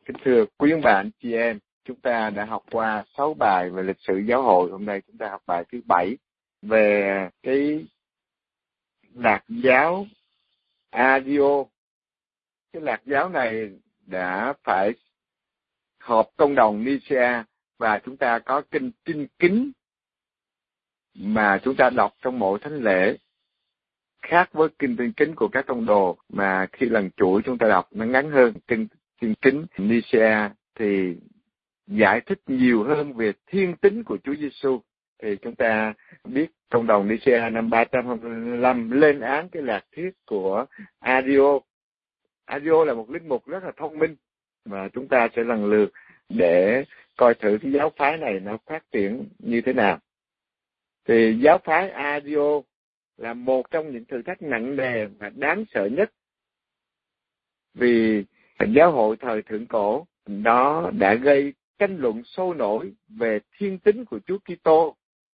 Kính thưa quý ông bà anh chị em, chúng ta đã học qua 6 bài về lịch sử giáo hội. Hôm nay chúng ta học bài thứ 7 về cái lạc giáo Adio. Cái lạc giáo này đã phải họp công đồng Nicaea và chúng ta có kinh Trinh Kính mà chúng ta đọc trong mỗi thánh lễ, khác với kinh Trinh Kính của các tông đồ mà khi lần chuỗi chúng ta đọc nó ngắn hơn. Kinh Trinh Kính Nicaea thì giải thích nhiều hơn về thiên tính của Chúa Giêsu. Thì chúng ta biết công đồng Nicaea năm 325 lên án cái lạc thuyết của Ario. Ario là một linh mục rất là thông minh, và chúng ta sẽ lần lượt để coi thử cái giáo phái này nó phát triển như thế nào. Thì giáo phái Ario là một trong những thử thách nặng nề và đáng sợ nhất, vì giáo hội thời thượng cổ đó đã gây tranh luận sôi nổi về thiên tính của Chúa Kitô.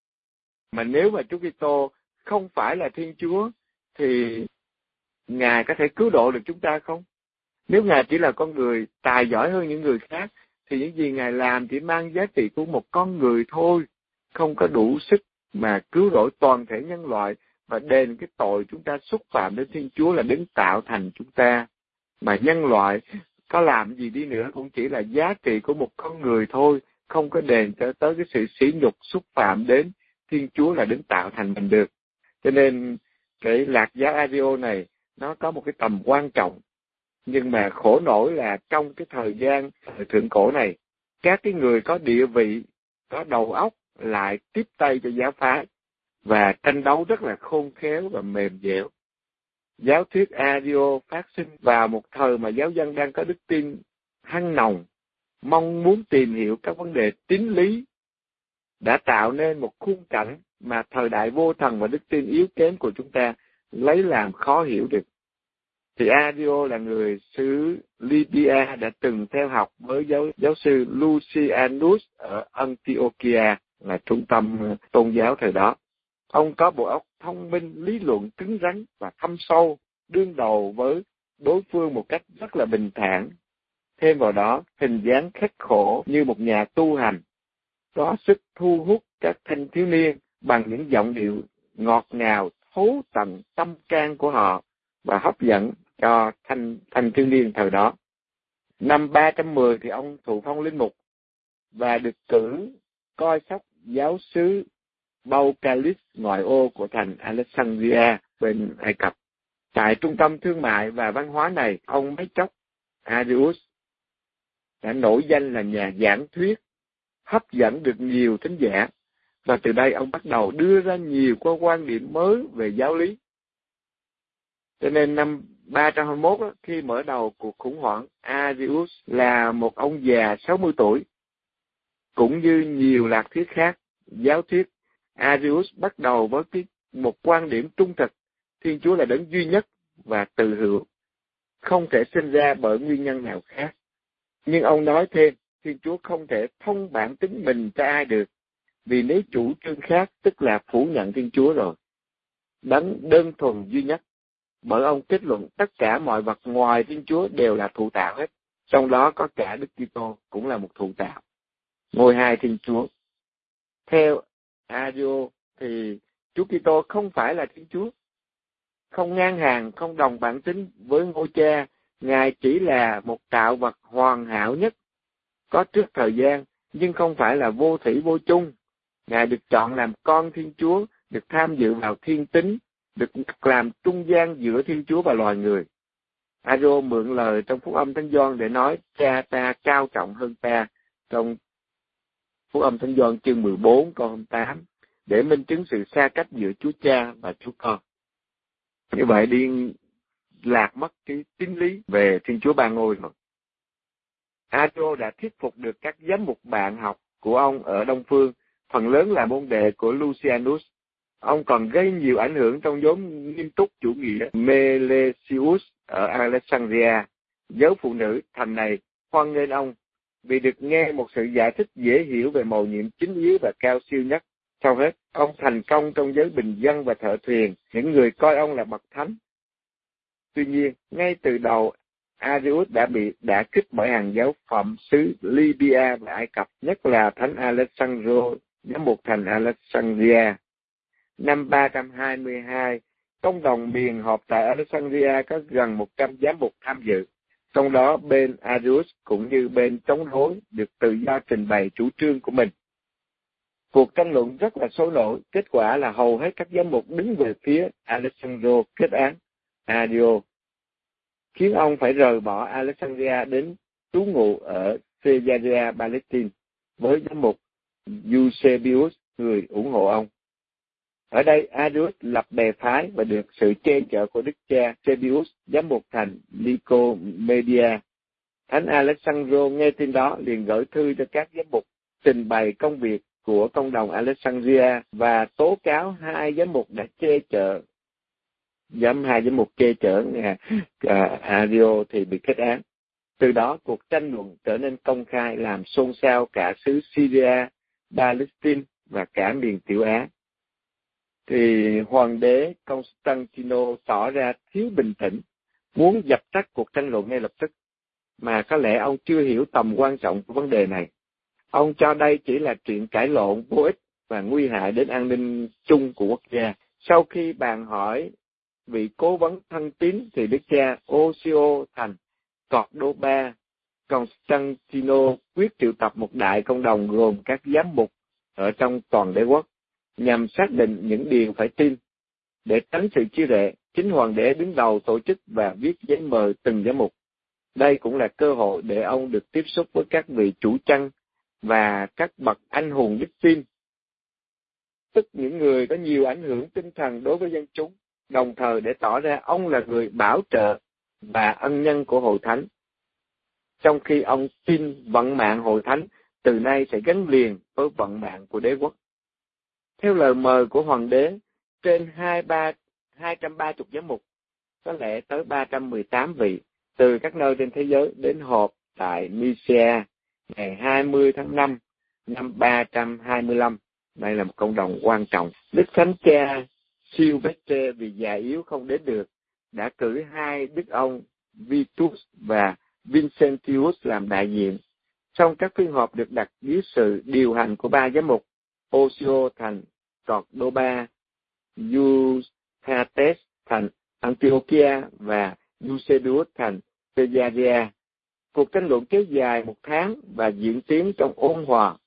Mà nếu mà Chúa Kitô không phải là Thiên Chúa thì Ngài có thể cứu độ được chúng ta không? Nếu Ngài chỉ là con người tài giỏi hơn những người khác thì những gì Ngài làm chỉ mang giá trị của một con người thôi, không có đủ sức mà cứu rỗi toàn thể nhân loại và đền cái tội chúng ta xúc phạm đến Thiên Chúa là đấng tạo thành chúng ta. Mà nhân loại có làm gì đi nữa cũng chỉ là giá trị của một con người thôi, không có đền cho tới cái sự sỉ nhục xúc phạm đến Thiên Chúa là đấng tạo thành mình được. Cho nên cái lạc giáo Ario này nó có một cái tầm quan trọng. Nhưng mà khổ nổi là trong cái thời gian thượng cổ này, các cái người có địa vị, có đầu óc lại tiếp tay cho giáo phái và tranh đấu rất là khôn khéo và mềm dẻo. Giáo thuyết Ario phát sinh vào một thời mà giáo dân đang có đức tin hăng nồng, mong muốn tìm hiểu các vấn đề tín lý, đã tạo nên một khung cảnh mà thời đại vô thần và đức tin yếu kém của chúng ta lấy làm khó hiểu được. Thì Ario là người xứ Lydia đã từng theo học với giáo sư Lucianus ở Antiochia, là trung tâm tôn giáo thời đó. Ông có bộ óc thông minh, lý luận cứng rắn và thâm sâu, đương đầu với đối phương một cách rất là bình thản. Thêm vào đó, hình dáng khắc khổ như một nhà tu hành, có sức thu hút các thanh thiếu niên bằng những giọng điệu ngọt ngào, thấu tận tâm can của họ và hấp dẫn cho thanh thiếu niên thời đó. Năm 310 thì ông thụ phong linh mục và được cử coi sóc giáo xứ Baucalis ngoại ô của thành Alexandria bên Ai Cập. Tại trung tâm thương mại và văn hóa này, ông mấy chốc Arius đã nổi danh là nhà giảng thuyết, hấp dẫn được nhiều thính giả, và từ đây ông bắt đầu đưa ra nhiều quan điểm mới về giáo lý. Cho nên năm 321 khi mở đầu cuộc khủng hoảng, Arius là một ông già 60 tuổi. Cũng như nhiều lạc thuyết khác, giáo thuyết Arius bắt đầu với một quan điểm trung thực: Thiên Chúa là đấng duy nhất và tự hữu, không thể sinh ra bởi nguyên nhân nào khác. Nhưng ông nói thêm, Thiên Chúa không thể thông bản tính mình cho ai được, vì nếu chủ trương khác tức là phủ nhận Thiên Chúa rồi. Đấng đơn thuần duy nhất, bởi ông kết luận tất cả mọi vật ngoài Thiên Chúa đều là thụ tạo hết, trong đó có cả Đức Kitô cũng là một thụ tạo. Ngôi hai Thiên Chúa. Theo Ario thì Chúa Kitô không phải là Thiên Chúa, không ngang hàng, không đồng bản tính với Ngôi Cha. Ngài chỉ là một tạo vật hoàn hảo nhất, có trước thời gian, nhưng không phải là vô thủy vô chung. Ngài được chọn làm con Thiên Chúa, được tham dự vào thiên tính, được làm trung gian giữa Thiên Chúa và loài người. Ario mượn lời trong Phúc âm Thánh Gioan để nói Cha ta cao trọng hơn ta, trong Phúc âm Thánh Gioan chương 14 câu 28, để minh chứng sự xa cách giữa Chúa Cha và Chúa Con. Như vậy đi lạc mất cái tín lý về Thiên Chúa Ba Ngôi rồi. Ario đã thuyết phục được các giám mục bạn học của ông ở Đông Phương, phần lớn là môn đệ của Lucianus. Ông còn gây nhiều ảnh hưởng trong nhóm nghiêm túc chủ nghĩa Melesius ở Alexandria. Giới phụ nữ thành này hoan nghênh ông vì được nghe một sự giải thích dễ hiểu về mầu nhiệm chính yếu và cao siêu nhất. Sau hết, ông thành công trong giới bình dân và thợ thuyền, những người coi ông là bậc thánh. Tuy nhiên, ngay từ đầu, Arius đã bị đả kích bởi hàng giáo phẩm xứ Libya và Ai Cập, nhất là Thánh Alexandro, giám mục thành Alexandria. Năm 322, công đồng miền họp tại Alexandria có gần 100 giám mục tham dự. Trong đó bên Arius cũng như bên chống đối được tự do trình bày chủ trương của mình. Cuộc tranh luận rất là sôi nổi, kết quả là hầu hết các giám mục đứng về phía Alexandro kết án Arius, khiến ông phải rời bỏ Alexandria đến trú ngụ ở Caesarea Palestine với giám mục Eusebius, người ủng hộ ông. Ở đây, Arius lập bè phái và được sự che chở của đức cha Eusebius, giám mục thành Nicomedia. Thánh Alexandro nghe tin đó liền gửi thư cho các giám mục trình bày công việc của công đồng Alexandria và tố cáo hai giám mục đã che chở. Hai giám mục che chở Arius thì bị kết án. Từ đó, cuộc tranh luận trở nên công khai, làm xôn xao cả xứ Syria, Palestine và cả miền Tiểu Á. Thì hoàng đế Constantino tỏ ra thiếu bình tĩnh, muốn dập tắt cuộc tranh luận ngay lập tức, mà có lẽ ông chưa hiểu tầm quan trọng của vấn đề này. Ông cho đây chỉ là chuyện cãi lộn vô ích và nguy hại đến an ninh chung của quốc gia. Sau khi bàn hỏi vị cố vấn thân tín thì đức cha Osio thành Cordoba, Constantino quyết triệu tập một đại công đồng gồm các giám mục ở trong toàn đế quốc, nhằm xác định những điều phải tin. Để tránh sự chia rẽ, chính hoàng đế đứng đầu tổ chức và viết giấy mời từng giám mục. Đây cũng là cơ hội để ông được tiếp xúc với các vị chủ chăn và các bậc anh hùng đức tin, tức những người có nhiều ảnh hưởng tinh thần đối với dân chúng, đồng thời để tỏ ra ông là người bảo trợ và ân nhân của hội thánh. Trong khi ông tin vận mạng hội thánh từ nay sẽ gắn liền với vận mạng của đế quốc. Theo lời mời của hoàng đế, trên 230 giám mục, có lẽ tới 318 vị, từ các nơi trên thế giới đến họp tại Nicaea ngày 20 tháng 5 năm 325. Đây là một cộng đồng quan trọng. Đức Thánh Cha Silvestre vì già yếu không đến được, đã cử hai đức ông Vitus và Vincentius làm đại diện. Trong các phiên họp được đặt dưới sự điều hành của ba giám mục, Osio thành Cordoba, Eustates thành Antiochia và Eusebius thành Caesarea. Cuộc tranh luận kéo dài 1 tháng và diễn tiến trong ôn hòa.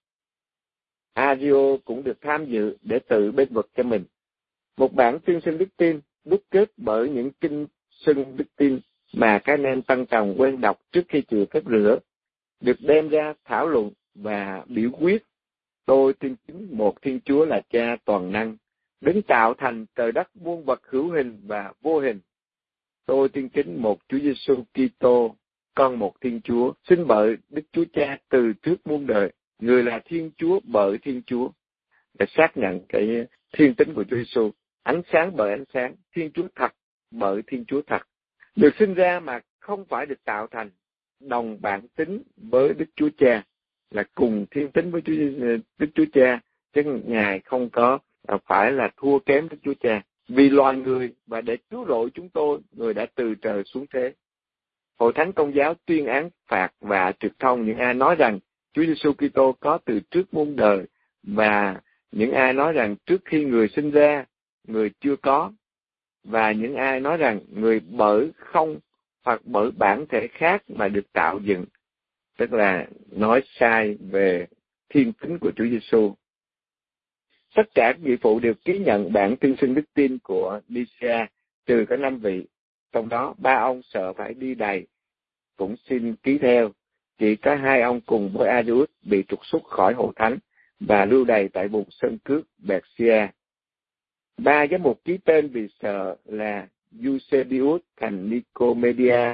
Arius cũng được tham dự để tự bên vực cho mình. Một bản tuyên xưng đức tin đúc kết bởi những kinh xưng đức tin mà các anh em tăng tròng quen đọc trước khi chịu phép rửa, được đem ra thảo luận và biểu quyết. Tôi tin chính một Thiên Chúa là Cha toàn năng, đứng tạo thành trời đất muôn vật hữu hình và vô hình. Tôi tin chính một Chúa Giêsu Kitô, con một Thiên Chúa, xin bởi Đức Chúa Cha từ trước muôn đời, người là Thiên Chúa bởi Thiên Chúa, để xác nhận cái thiên tính của Chúa Giêsu, ánh sáng bởi ánh sáng, Thiên Chúa thật bởi Thiên Chúa thật, được sinh ra mà không phải được tạo thành, đồng bản tính với Đức Chúa Cha, là cùng thiên tính với Đức Chúa Cha, chứ Ngài không có phải là thua kém Đức Chúa Cha. Vì loài người và để cứu rỗi chúng tôi, người đã từ trời xuống thế. Hội Thánh Công giáo tuyên án phạt và truyền thông những ai nói rằng Chúa Giêsu Kitô có từ trước muôn đời, và những ai nói rằng trước khi người sinh ra, người chưa có, và những ai nói rằng người bởi không hoặc bởi bản thể khác mà được tạo dựng, tức là nói sai về thiên tính của Chúa Giêsu. Tất cả các vị phụ đều ký nhận bản tuyên xưng đức tin của Nicaea, trừ có 5 vị, trong đó 3 ông sợ phải đi đầy cũng xin ký theo. Chỉ có 2 ông cùng với Arius bị trục xuất khỏi hội thánh và lưu đày tại vùng sơn cước Persia. 3 giám mục ký tên vì sợ là Eusebius thành Nicomedia,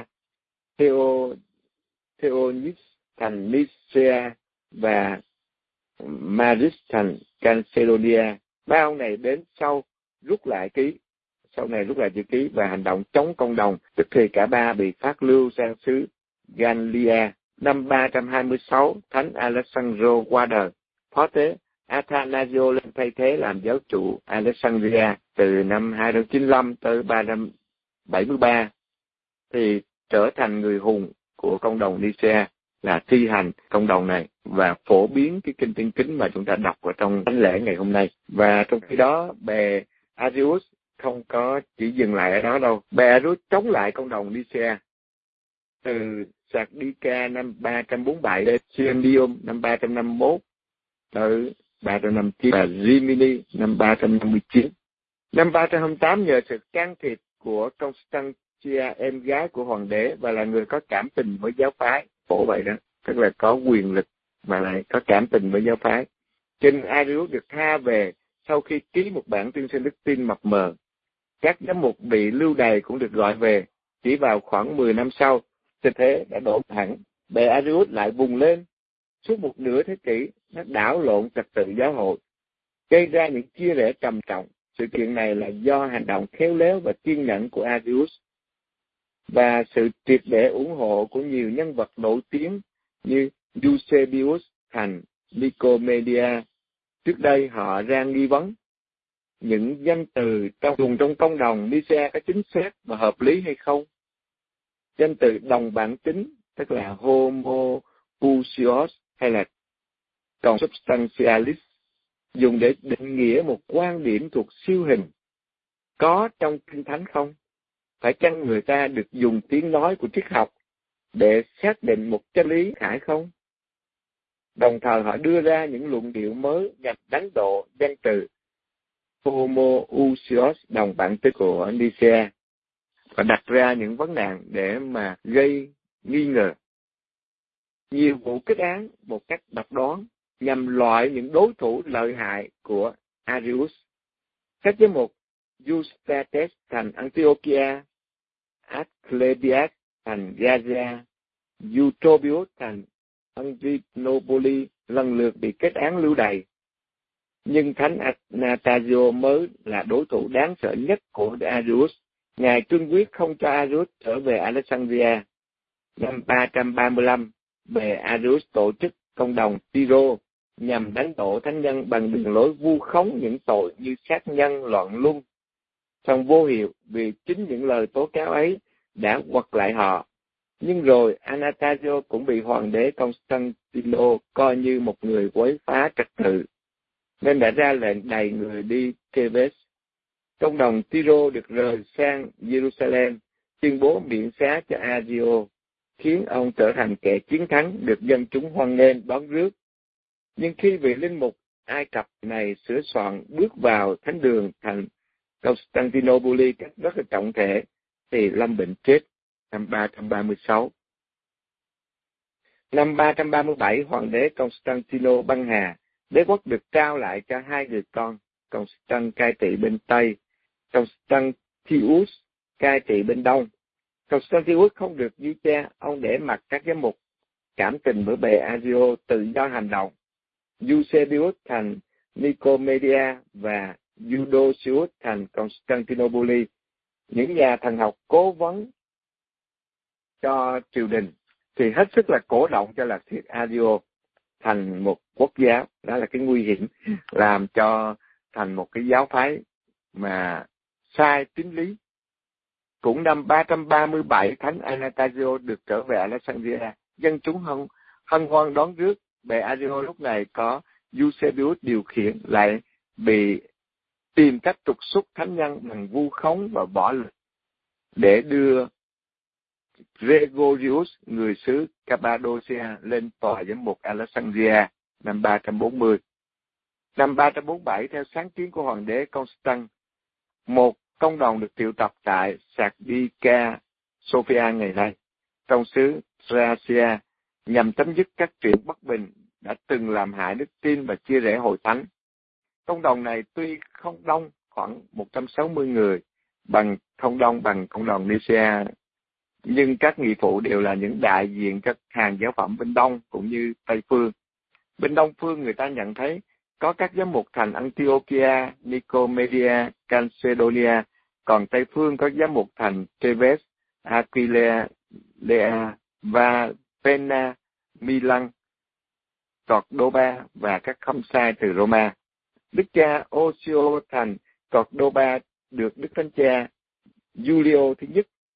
Theonis thành Nicea và Maris thành Cancelonia. 3 ông này đến sau rút lại chữ ký và hành động chống công đồng, tức thì cả 3 bị phát lưu sang xứ Gallia. Năm 326, Thánh Alexandro qua đời. Phó tế Athanasio lên thay thế làm giáo chủ Alexandria từ năm 295 tới 373. Thì trở thành người hùng của công đồng Nicea là thi hành công đồng này và phổ biến cái kinh tiên kính mà chúng ta đọc ở trong thánh lễ ngày hôm nay. Và trong khi đó, bè Arius không có chỉ dừng lại ở đó đâu. Bè Arius chống lại công đồng Nicea từ Sardica năm 347 đến Cyrenium năm 351 tới 359 và Rimini năm 359. Năm 328 nhờ sự can thiệp của Constantia, em gái của hoàng đế và là người có cảm tình với giáo phái, phổ vậy đó, tức là có quyền lực mà lại có cảm tình với giáo phái. Trên Arius được tha về sau khi ký một bản tuyên xưng đức tin mập mờ. Các giám mục bị lưu đày cũng được gọi về. Chỉ vào khoảng 10 năm sau, tình thế đã đổ hẳn. Bè Arius lại vùng lên. Suốt một nửa thế kỷ, nó đảo lộn trật tự giáo hội, gây ra những chia rẽ trầm trọng. Sự kiện này là do hành động khéo léo và kiên nhẫn của Arius và sự triệt để ủng hộ của nhiều nhân vật nổi tiếng như Eusebius thành Nicomedia. Trước đây họ ra nghi vấn những danh từ dùng trong công đồng Nicea có chính xác và hợp lý hay không. Danh từ đồng bản tính, tức là homoousios hay là consubstantialis, dùng để định nghĩa một quan điểm thuộc siêu hình, có trong Kinh Thánh không? Phải chăng người ta được dùng tiếng nói của triết học để xác định một chân lý khải không? Đồng thời họ đưa ra những luận điệu mới nhằm đánh độ danh từ homoousios đồng bản tính của Nicea và đặt ra những vấn nạn để mà gây nghi ngờ. Nhiều vụ kết án một cách độc đoán nhằm loại những đối thủ lợi hại của Arius. Các giám mục Eustates thành Antiochia, Asclepius thành Gaza, Eutropius thành Adrianople lần lượt bị kết án lưu đày. Nhưng Thánh Athanasio mới là đối thủ đáng sợ nhất của Arius. Ngài cương quyết không cho Arius trở về Alexandria. Năm 335, bè Arius tổ chức công đồng Tyro nhằm đánh đổ thánh nhân bằng đường lối vu khống những tội như sát nhân, loạn luân. Song vô hiệu vì chính những lời tố cáo ấy đã quật lại họ. Nhưng rồi Anastasio cũng bị hoàng đế Constantino coi như một người quấy phá trật tự, nên đã ra lệnh đày người đi Thebes. Công đồng Tyro được rời sang Jerusalem, tuyên bố miễn xá cho Agio, khiến ông trở thành kẻ chiến thắng được dân chúng hoan nghênh đón rước. Nhưng khi vị linh mục Ai Cập này sửa soạn bước vào thánh đường thành Constantinople rất là trọng thể, thì lâm bệnh chết năm 336. Năm 337, hoàng đế Constantino băng hà, đế quốc được trao lại cho hai người con, Constant cai trị bên Tây, Constantius cai trị bên Đông. Constantius không được duy cha, ông để mặc các giám mục cảm tình với bè Agio tự do hành động. Eusebius thành Nicomedia và Eudocius thành Constantinople, những nhà thần học cố vấn cho triều đình, thì hết sức là cổ động cho lạc thiệt Agio thành một quốc giáo. Đó là cái nguy hiểm, làm cho thành một cái giáo phái mà sai tín lý. Cũng năm 337, Thánh Anastasio được trở về Alexandria, dân chúng hân hoan đón rước. Bè Agio lúc này có Eusebius điều khiển, lại bị tìm cách trục xuất thánh nhân bằng vu khống và võ lực để đưa Gregorius, người xứ Cappadocia, lên tòa giám mục Alexandria năm 340. Năm 347, theo sáng kiến của hoàng đế Constant, một công đồng được triệu tập tại Sardica, Sophia ngày nay, trong xứ Thracia, nhằm chấm dứt các chuyện bất bình đã từng làm hại đức tin và chia rẽ hội thánh. Công đồng này tuy không đông, khoảng 160 người, không đông bằng công đồng Nicea, nhưng các nghị phụ đều là những đại diện các hàng giáo phẩm bên Đông cũng như Tây Phương. Bên Đông Phương người ta nhận thấy có các giám mục thành Antiochia, Nicomedia, Calcedonia, còn Tây Phương có giám mục thành Thebes, Aquileia và Pena, Milan, Cordoba và các khâm sai từ Roma. Đức cha Osio thành Cordoba được Đức Thánh cha Giulio thứ nhất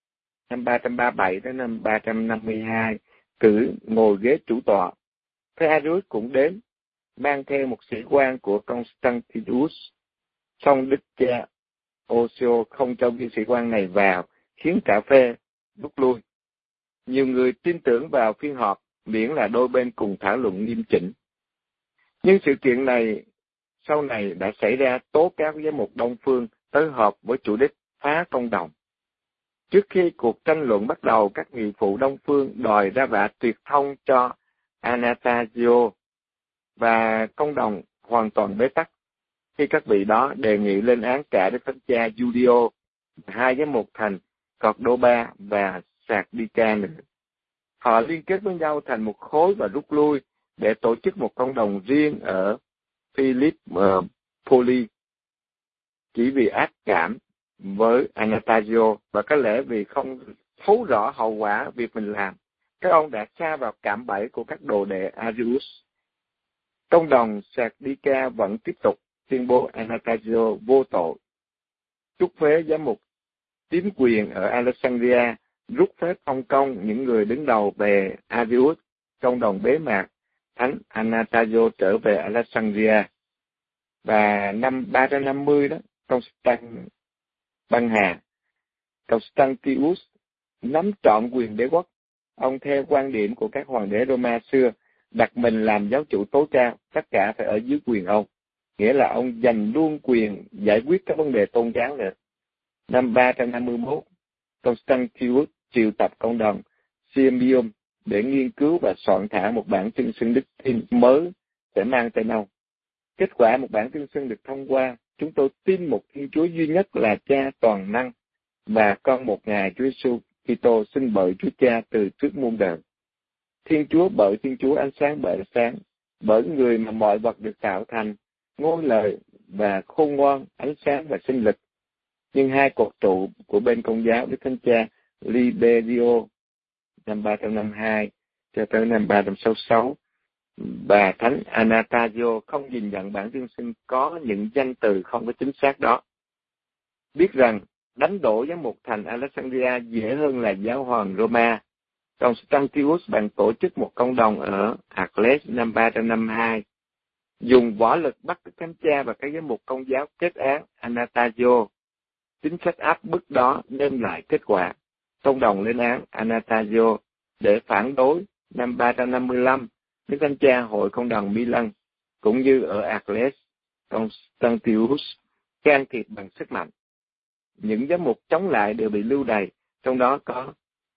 năm 337 đến năm 352, cử ngồi ghế chủ tọa. Phe Arius cũng đến, mang theo một sĩ quan của Constantinus. Song đức cha Osio không cho viên sĩ quan này vào, khiến cả phe rút lui. Nhiều người tin tưởng vào phiên họp, miễn là đôi bên cùng thảo luận nghiêm chỉnh. Nhưng sự kiện này sau này đã xảy ra tố cáo với một Đông Phương tới họp với chủ đích phá công đồng. Trước khi cuộc tranh luận bắt đầu, các nghị phụ Đông Phương đòi ra vạ tuyệt thông cho Anastasio và công đồng hoàn toàn bế tắc. Khi các vị đó đề nghị lên án cả Đức Thánh Cha Judio, hai giám mục thành Cordoba và Sardica nữa. Họ liên kết với nhau thành một khối và rút lui để tổ chức một công đồng riêng ở Philippi, chỉ vì ác cảm với Anastasio và có lẽ vì không thấu rõ hậu quả việc mình làm. Các ông đã sa vào cạm bẫy của các đồ đệ Arius. Công đồng Sardica vẫn tiếp tục tuyên bố Anastasio vô tội. Trút phế giám mục tín quyền ở Alexandria, rút phép Hồng Kông những người đứng đầu về Arius. Công đồng bế mạc, Thánh Anastasio trở về Alexandria. Và năm 350 đó, Constantius nắm trọn quyền đế quốc. Ông theo quan điểm của các hoàng đế Roma xưa, đặt mình làm giáo chủ tối cao, tất cả phải ở dưới quyền ông. Nghĩa là ông giành luôn quyền giải quyết các vấn đề tôn giáo nữa. Năm 351, Constantius triệu tập cộng đồng Sirmium để nghiên cứu và soạn thảo một bản tuyên xưng đức tin mới sẽ mang tên ông. Kết quả một bản tuyên xưng được thông qua. Chúng tôi tin một Thiên Chúa duy nhất là Cha toàn năng và con một Ngài Chúa Giêsu Kitô sinh bởi Chúa Cha từ trước muôn đời. Thiên Chúa bởi Thiên Chúa, ánh sáng bởi ánh sáng, bởi người mà mọi vật được tạo thành, ngôi lời và khôn ngoan, ánh sáng và sinh lực. Nhưng hai cột trụ của bên Công giáo Đức Thánh Cha Liberio năm 352 cho tới năm 366 và Thánh Anastasio không nhìn nhận bản tuyên xưng có những danh từ không có chính xác đó. Biết rằng đánh đổ giám mục thành Alexandria dễ hơn là giáo hoàng Roma. Constantius bàn tổ chức một công đồng ở Arles năm 352, dùng võ lực bắt Đức Thánh Cha và các giám mục Công giáo kết án Anastasio. Chính sách áp bức đó đem lại kết quả. Công đồng lên án Anastasio để phản đối. Năm 355, Đức Thánh Cha hội công đồng Milan cũng như ở Arles, Constantius can thiệp bằng sức mạnh. Những giám mục chống lại đều bị lưu đày, trong đó có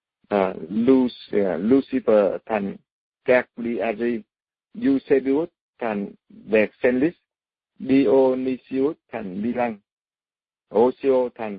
Lucifer thành Cagliari, Eusebius thành Vercellis, Dionysius thành Milan, Osio thành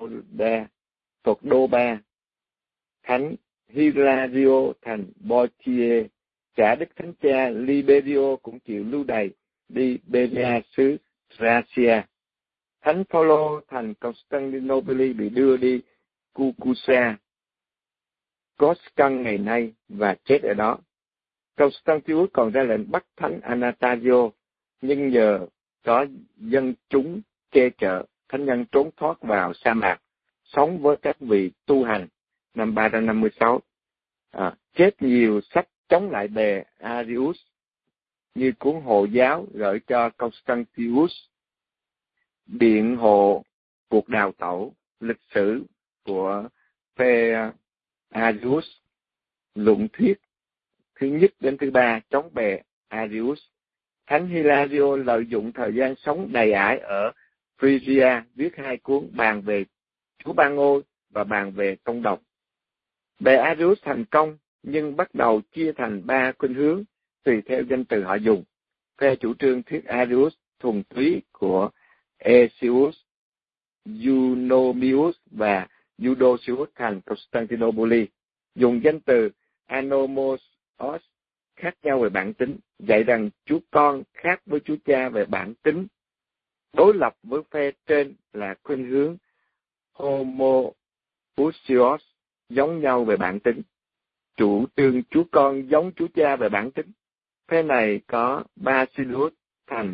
Cordoba, Thánh Hilario thành Poitiers. Cả Đức Thánh Cha Liberio cũng chịu lưu đày đi Berea xứ Thracia. Thánh Phaolô thành Constantinople bị đưa đi Cucusa, Coscan ngày nay và chết ở đó. Constantius còn ra lệnh bắt Thánh Anastasio, nhưng nhờ có dân chúng che chở, thánh nhân trốn thoát vào sa mạc, sống với các vị tu hành. Năm 356, chết nhiều sách chống lại bè Arius, như cuốn hộ giáo gửi cho Constantius, biện hộ cuộc đào tẩu, lịch sử của phe Arius, luận thuyết thứ nhất đến thứ ba chống bè Arius. Thánh Hilario lợi dụng thời gian sống đầy ải ở Phrygia viết hai cuốn bàn về Chúa Ba Ngôi và bàn về công đồng. Bè Arius thành công nhưng bắt đầu chia thành ba khuynh hướng tùy theo danh từ họ dùng. Phe chủ trương thuyết Arius thuần túy của Aesius, Eunomius và Eudoxius thành Constantinople dùng danh từ Anomos khác nhau về bản tính, dạy rằng Chúa Con khác với Chúa Cha về bản tính. Đối lập với phe trên là khuynh hướng Homoousios, giống nhau về bản tính, chủ trương Chúa Con giống Chúa Cha về bản tính. Phe này có Basilus thành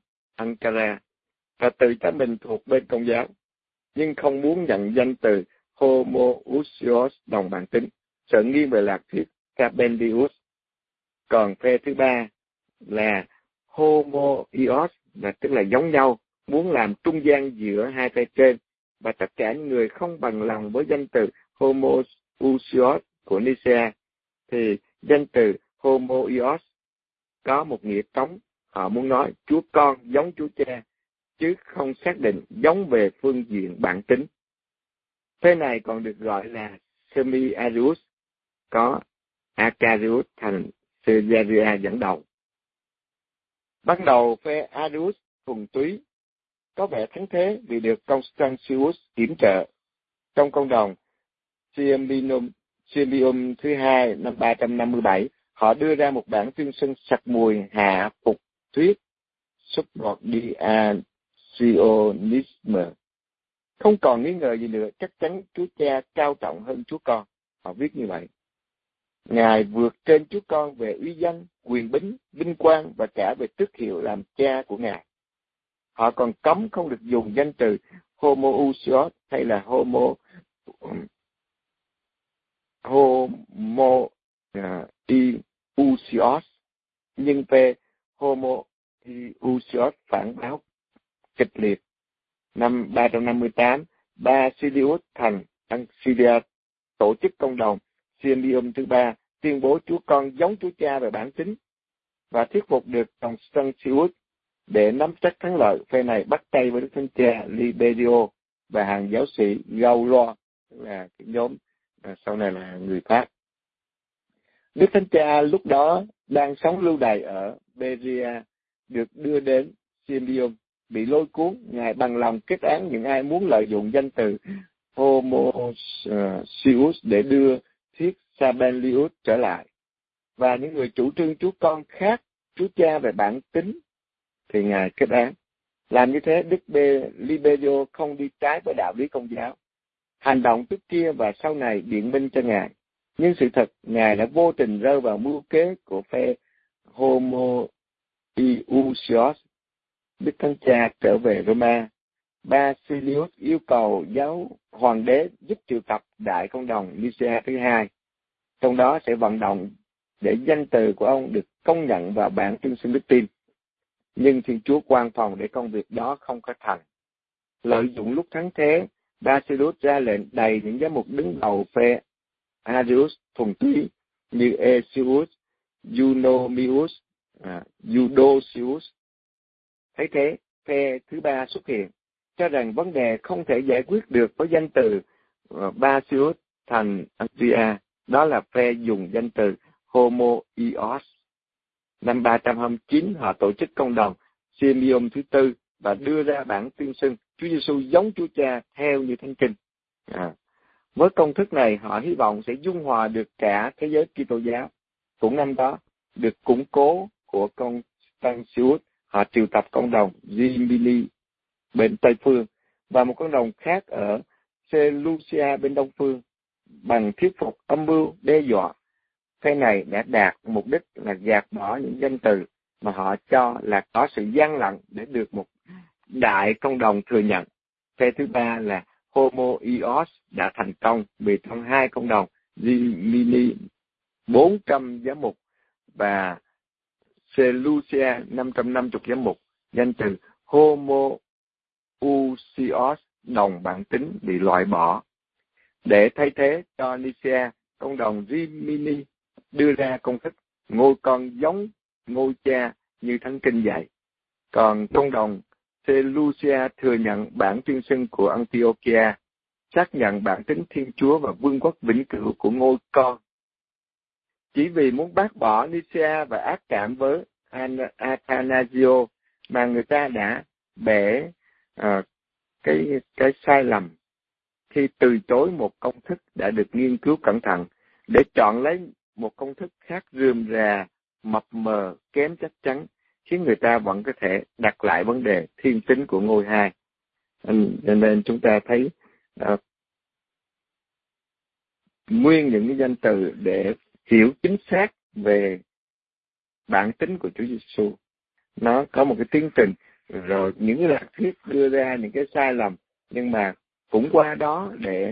Ankara và tự cho mình thuộc bên Công giáo, nhưng không muốn nhận danh từ homoousios đồng bản tính, sợ nghiêng về lạc thuyết Capendius. Còn phe thứ ba là homoios, là tức là giống nhau, muốn làm trung gian giữa hai phe trên, và tất cả những người không bằng lòng với danh từ homoousios của Nicea thì danh từ homoios có một nghĩa trống. Họ muốn nói Chúa Con giống Chúa Cha, chứ không xác định giống về phương diện bản tính. Thế này còn được gọi là semi-arius, có Acarius thành Caesarea dẫn đầu. Ban đầu phe Arius thuần túy có vẻ thắng thế vì được Constantius kiểm trợ. Trong công đồng Symbium thứ hai năm 357, họ đưa ra một bản tuyên xưng sặc mùi hạ phục thuyết subordinationism. Không còn nghi ngờ gì nữa, chắc chắn Chúa Cha cao trọng hơn Chúa Con. Họ viết như vậy. Ngài vượt trên Chúa Con về uy danh, quyền bính, vinh quang và cả về tước hiệu làm cha của Ngài. Họ còn cấm không được dùng danh từ homoousios hay là homoiousios, nhưng về homoiousios phản báo kịch liệt. Năm 358, Basilius thành Ancilia tổ chức công đồng Symbium thứ ba, tuyên bố Chúa Con giống Chúa Cha về bản tính, và thuyết phục được Constantius để nắm chắc thắng lợi. Phe này bắt tay với Đức Thánh Cha Liberio và hàng giáo sĩ Gaulo, là cái nhóm sau này là người Pháp. Đức Thánh Cha lúc đó đang sống lưu đày ở Beria, được đưa đến Symbium, bị lôi cuốn. Ngài bằng lòng kết án những ai muốn lợi dụng danh từ homoousios để đưa thuyết Sabellius trở lại, và những người chủ trương Chúa Con khác Chúa Cha về bản tính thì Ngài kết án. Làm như thế, Đức Liberio không đi trái với đạo lý Công giáo. Hành động trước kia và sau này biện minh cho Ngài, nhưng sự thật Ngài đã vô tình rơi vào mưu kế của phe homoiousios. Đức Thánh Cha trở về Roma. Basilius yêu cầu giáo hoàng đế giúp triệu tập đại công đồng Nicea thứ hai, trong đó sẽ vận động để danh từ của ông được công nhận vào bản tuyên xưng đức tin. Nhưng Thiên Chúa quan phòng để công việc đó không có thành. Lợi dụng lúc thắng thế, Basilius ra lệnh đầy những giám mục đứng đầu phe Arius thuần túy như Esius, Eunomius, Eudocius. Thấy thế, phe thứ ba xuất hiện, cho rằng vấn đề không thể giải quyết được với danh từ Basilius thành Ancia. Đó là phe dùng danh từ homoios. Năm 329, họ tổ chức công đồng Symbium thứ tư và đưa ra bản tuyên xưng Chúa Giêsu giống Chúa Cha theo như Thánh Kinh. Với công thức này, họ hy vọng sẽ dung hòa được cả thế giới Kitô giáo. Cũng năm đó, được củng cố của Constantius, họ triệu tập công đồng Rimini bên Tây Phương và một công đồng khác ở Seleucia bên Đông Phương bằng thuyết phục, âm mưu, đe dọa. Phe này đã đạt mục đích là gạt bỏ những danh từ mà họ cho là có sự gian lận để được một đại công đồng thừa nhận. Phe thứ ba là homoios đã thành công vì trong hai công đồng Rimini 400 giám mục và Seleucia 550 giám mục, danh từ homoousios đồng bản tính bị loại bỏ. Để thay thế cho Nicea, công đồng Rimini đưa ra công thức ngôi con giống ngôi cha như Thánh Kinh dạy. Còn công đồng Seleucia thừa nhận bản tuyên xưng của Antiochia, xác nhận bản tính Thiên Chúa và vương quốc vĩnh cửu của ngôi con. Chỉ vì muốn bác bỏ Nicea và ác cảm với Athanasio mà người ta đã bẻ cái sai lầm khi từ chối một công thức đã được nghiên cứu cẩn thận để chọn lấy một công thức khác rườm rà, mập mờ, kém chắc chắn, khiến người ta vẫn có thể đặt lại vấn đề thiên tính của ngôi hai. Nên chúng ta thấy nguyên những cái danh từ để hiểu chính xác về bản tính của Chúa Giêsu, nó có một cái tiến trình, rồi những cái lạc thuyết đưa ra những cái sai lầm, nhưng mà cũng qua đó để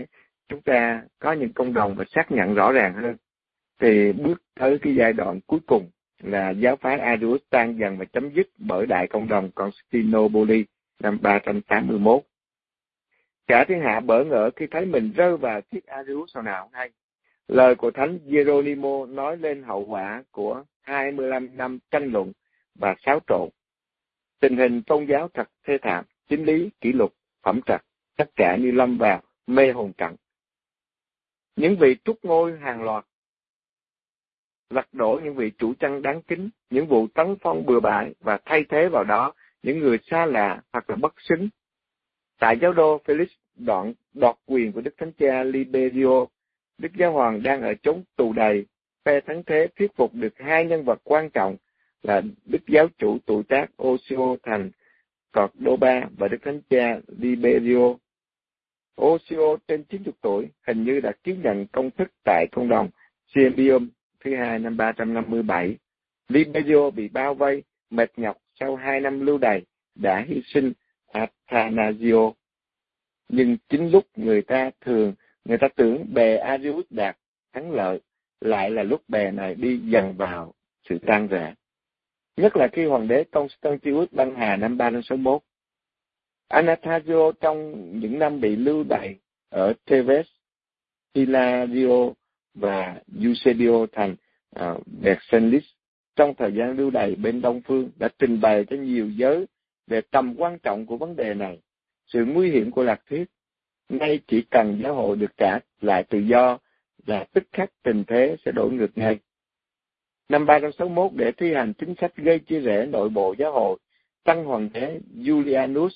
chúng ta có những công đồng và xác nhận rõ ràng hơn, thì bước tới cái giai đoạn cuối cùng là giáo phái Arius tan dần và chấm dứt bởi Đại Công đồng Constantinople năm 381. Cả thiên hạ bỡ ngỡ khi thấy mình rơi vào thuyết Arius sau nào không hay. Lời của Thánh Geronimo nói lên hậu quả của 25 năm tranh luận và xáo trộn. Tình hình tôn giáo thật thê thảm, chính lý, kỷ luật, phẩm trật, tất cả như lâm vào mê hồn trận. Những vị trút ngôi hàng loạt, lật đổ những vị chủ chân đáng kính, những vụ tấn phong bừa bãi và thay thế vào đó những người xa lạ hoặc là bất xứng. Tại giáo đô Felix đoạt quyền của Đức Thánh Cha Liberio, Đức Giáo Hoàng đang ở chốn tù đầy, phe thắng thế thuyết phục được hai nhân vật quan trọng là Đức Giáo chủ tuổi tác Osio thành Cordoba và Đức Thánh Cha Liberio. Osio trên 90 tuổi hình như đã ký nhận công thức tại công đồng Cymbium thứ hai năm 357. Liberio bị bao vây, mệt nhọc sau 2 năm lưu đày, đã hy sinh Athanasio. Nhưng chính lúc người ta tưởng bè Arius đạt thắng lợi, lại là lúc bè này đi dần vào sự tan rã. Nhất là khi hoàng đế Constantius băng hà năm 361. Athanasio trong những năm bị lưu đày ở Thebes, Hilario và Eusebio thành Vercellis trong thời gian lưu đày bên Đông Phương đã trình bày cho nhiều giới về tầm quan trọng của vấn đề này, sự nguy hiểm của lạc thuyết. Nay chỉ cần giáo hội được trả lại tự do là tức khắc tình thế sẽ đổi ngược ngay. Năm 361, để thi hành chính sách gây chia rẽ nội bộ giáo hội, tăng hoàng đế Julianus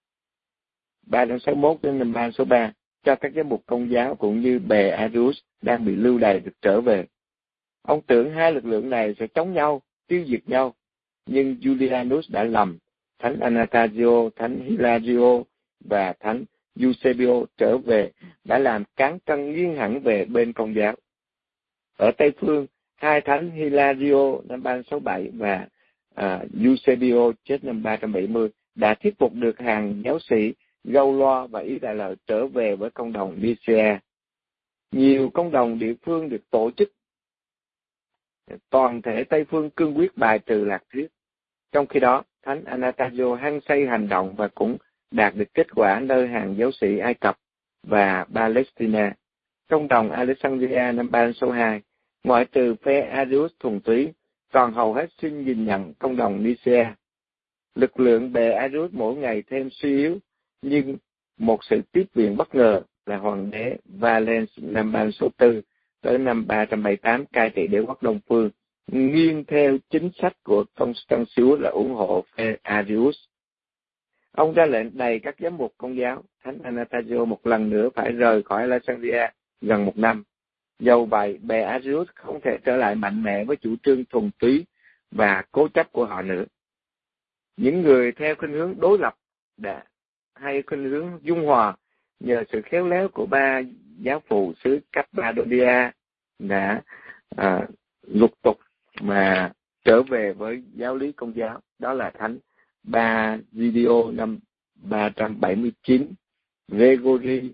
361 đến năm 363 cho các giám mục công giáo cũng như bè Arius đang bị lưu đày được trở về. Ông tưởng hai lực lượng này sẽ chống nhau, tiêu diệt nhau, nhưng Julianus đã lầm. Thánh Anastasio, Thánh Hilario và Thánh Eusebio trở về đã làm cán cân nghiêng hẳn về bên công giáo. Ở Tây Phương, hai thánh Hilario năm 367 và Eusebio chết năm 370 đã thuyết phục được hàng giáo sĩ Gâu Loa và Ý Đại Lợi trở về với công đồng Nicea. Nhiều công đồng địa phương được tổ chức. Toàn thể Tây Phương cương quyết bài trừ lạc thuyết. Trong khi đó, Thánh Anastasio hăng say hành động và cũng đạt được kết quả nơi hàng giáo sĩ Ai Cập và Palestine. Công đồng Alexandria năm 362, ngoại trừ phe Arius thuần túy, còn hầu hết xin nhìn nhận công đồng Nicea. Lực lượng bè Arius mỗi ngày thêm suy yếu, nhưng một sự tiếp viện bất ngờ là hoàng đế Valens năm 364 tới năm 378 cai trị đế quốc Đông Phương, nghiêng theo chính sách của Constantius là ủng hộ phe Arius. Ông ra lệnh đầy các giám mục công giáo, Thánh Anastasio một lần nữa phải rời khỏi Alexandria gần 1 năm. Dầu vậy, bè Arius không thể trở lại mạnh mẽ với chủ trương thuần túy và cố chấp của họ nữa. Những người theo khuynh hướng đối lập hay khuynh hướng dung hòa, nhờ sự khéo léo của 3 giáo phụ xứ Cappadocia đã lục tục mà trở về với giáo lý công giáo. Đó là Thánh Basilio năm 379, Gregory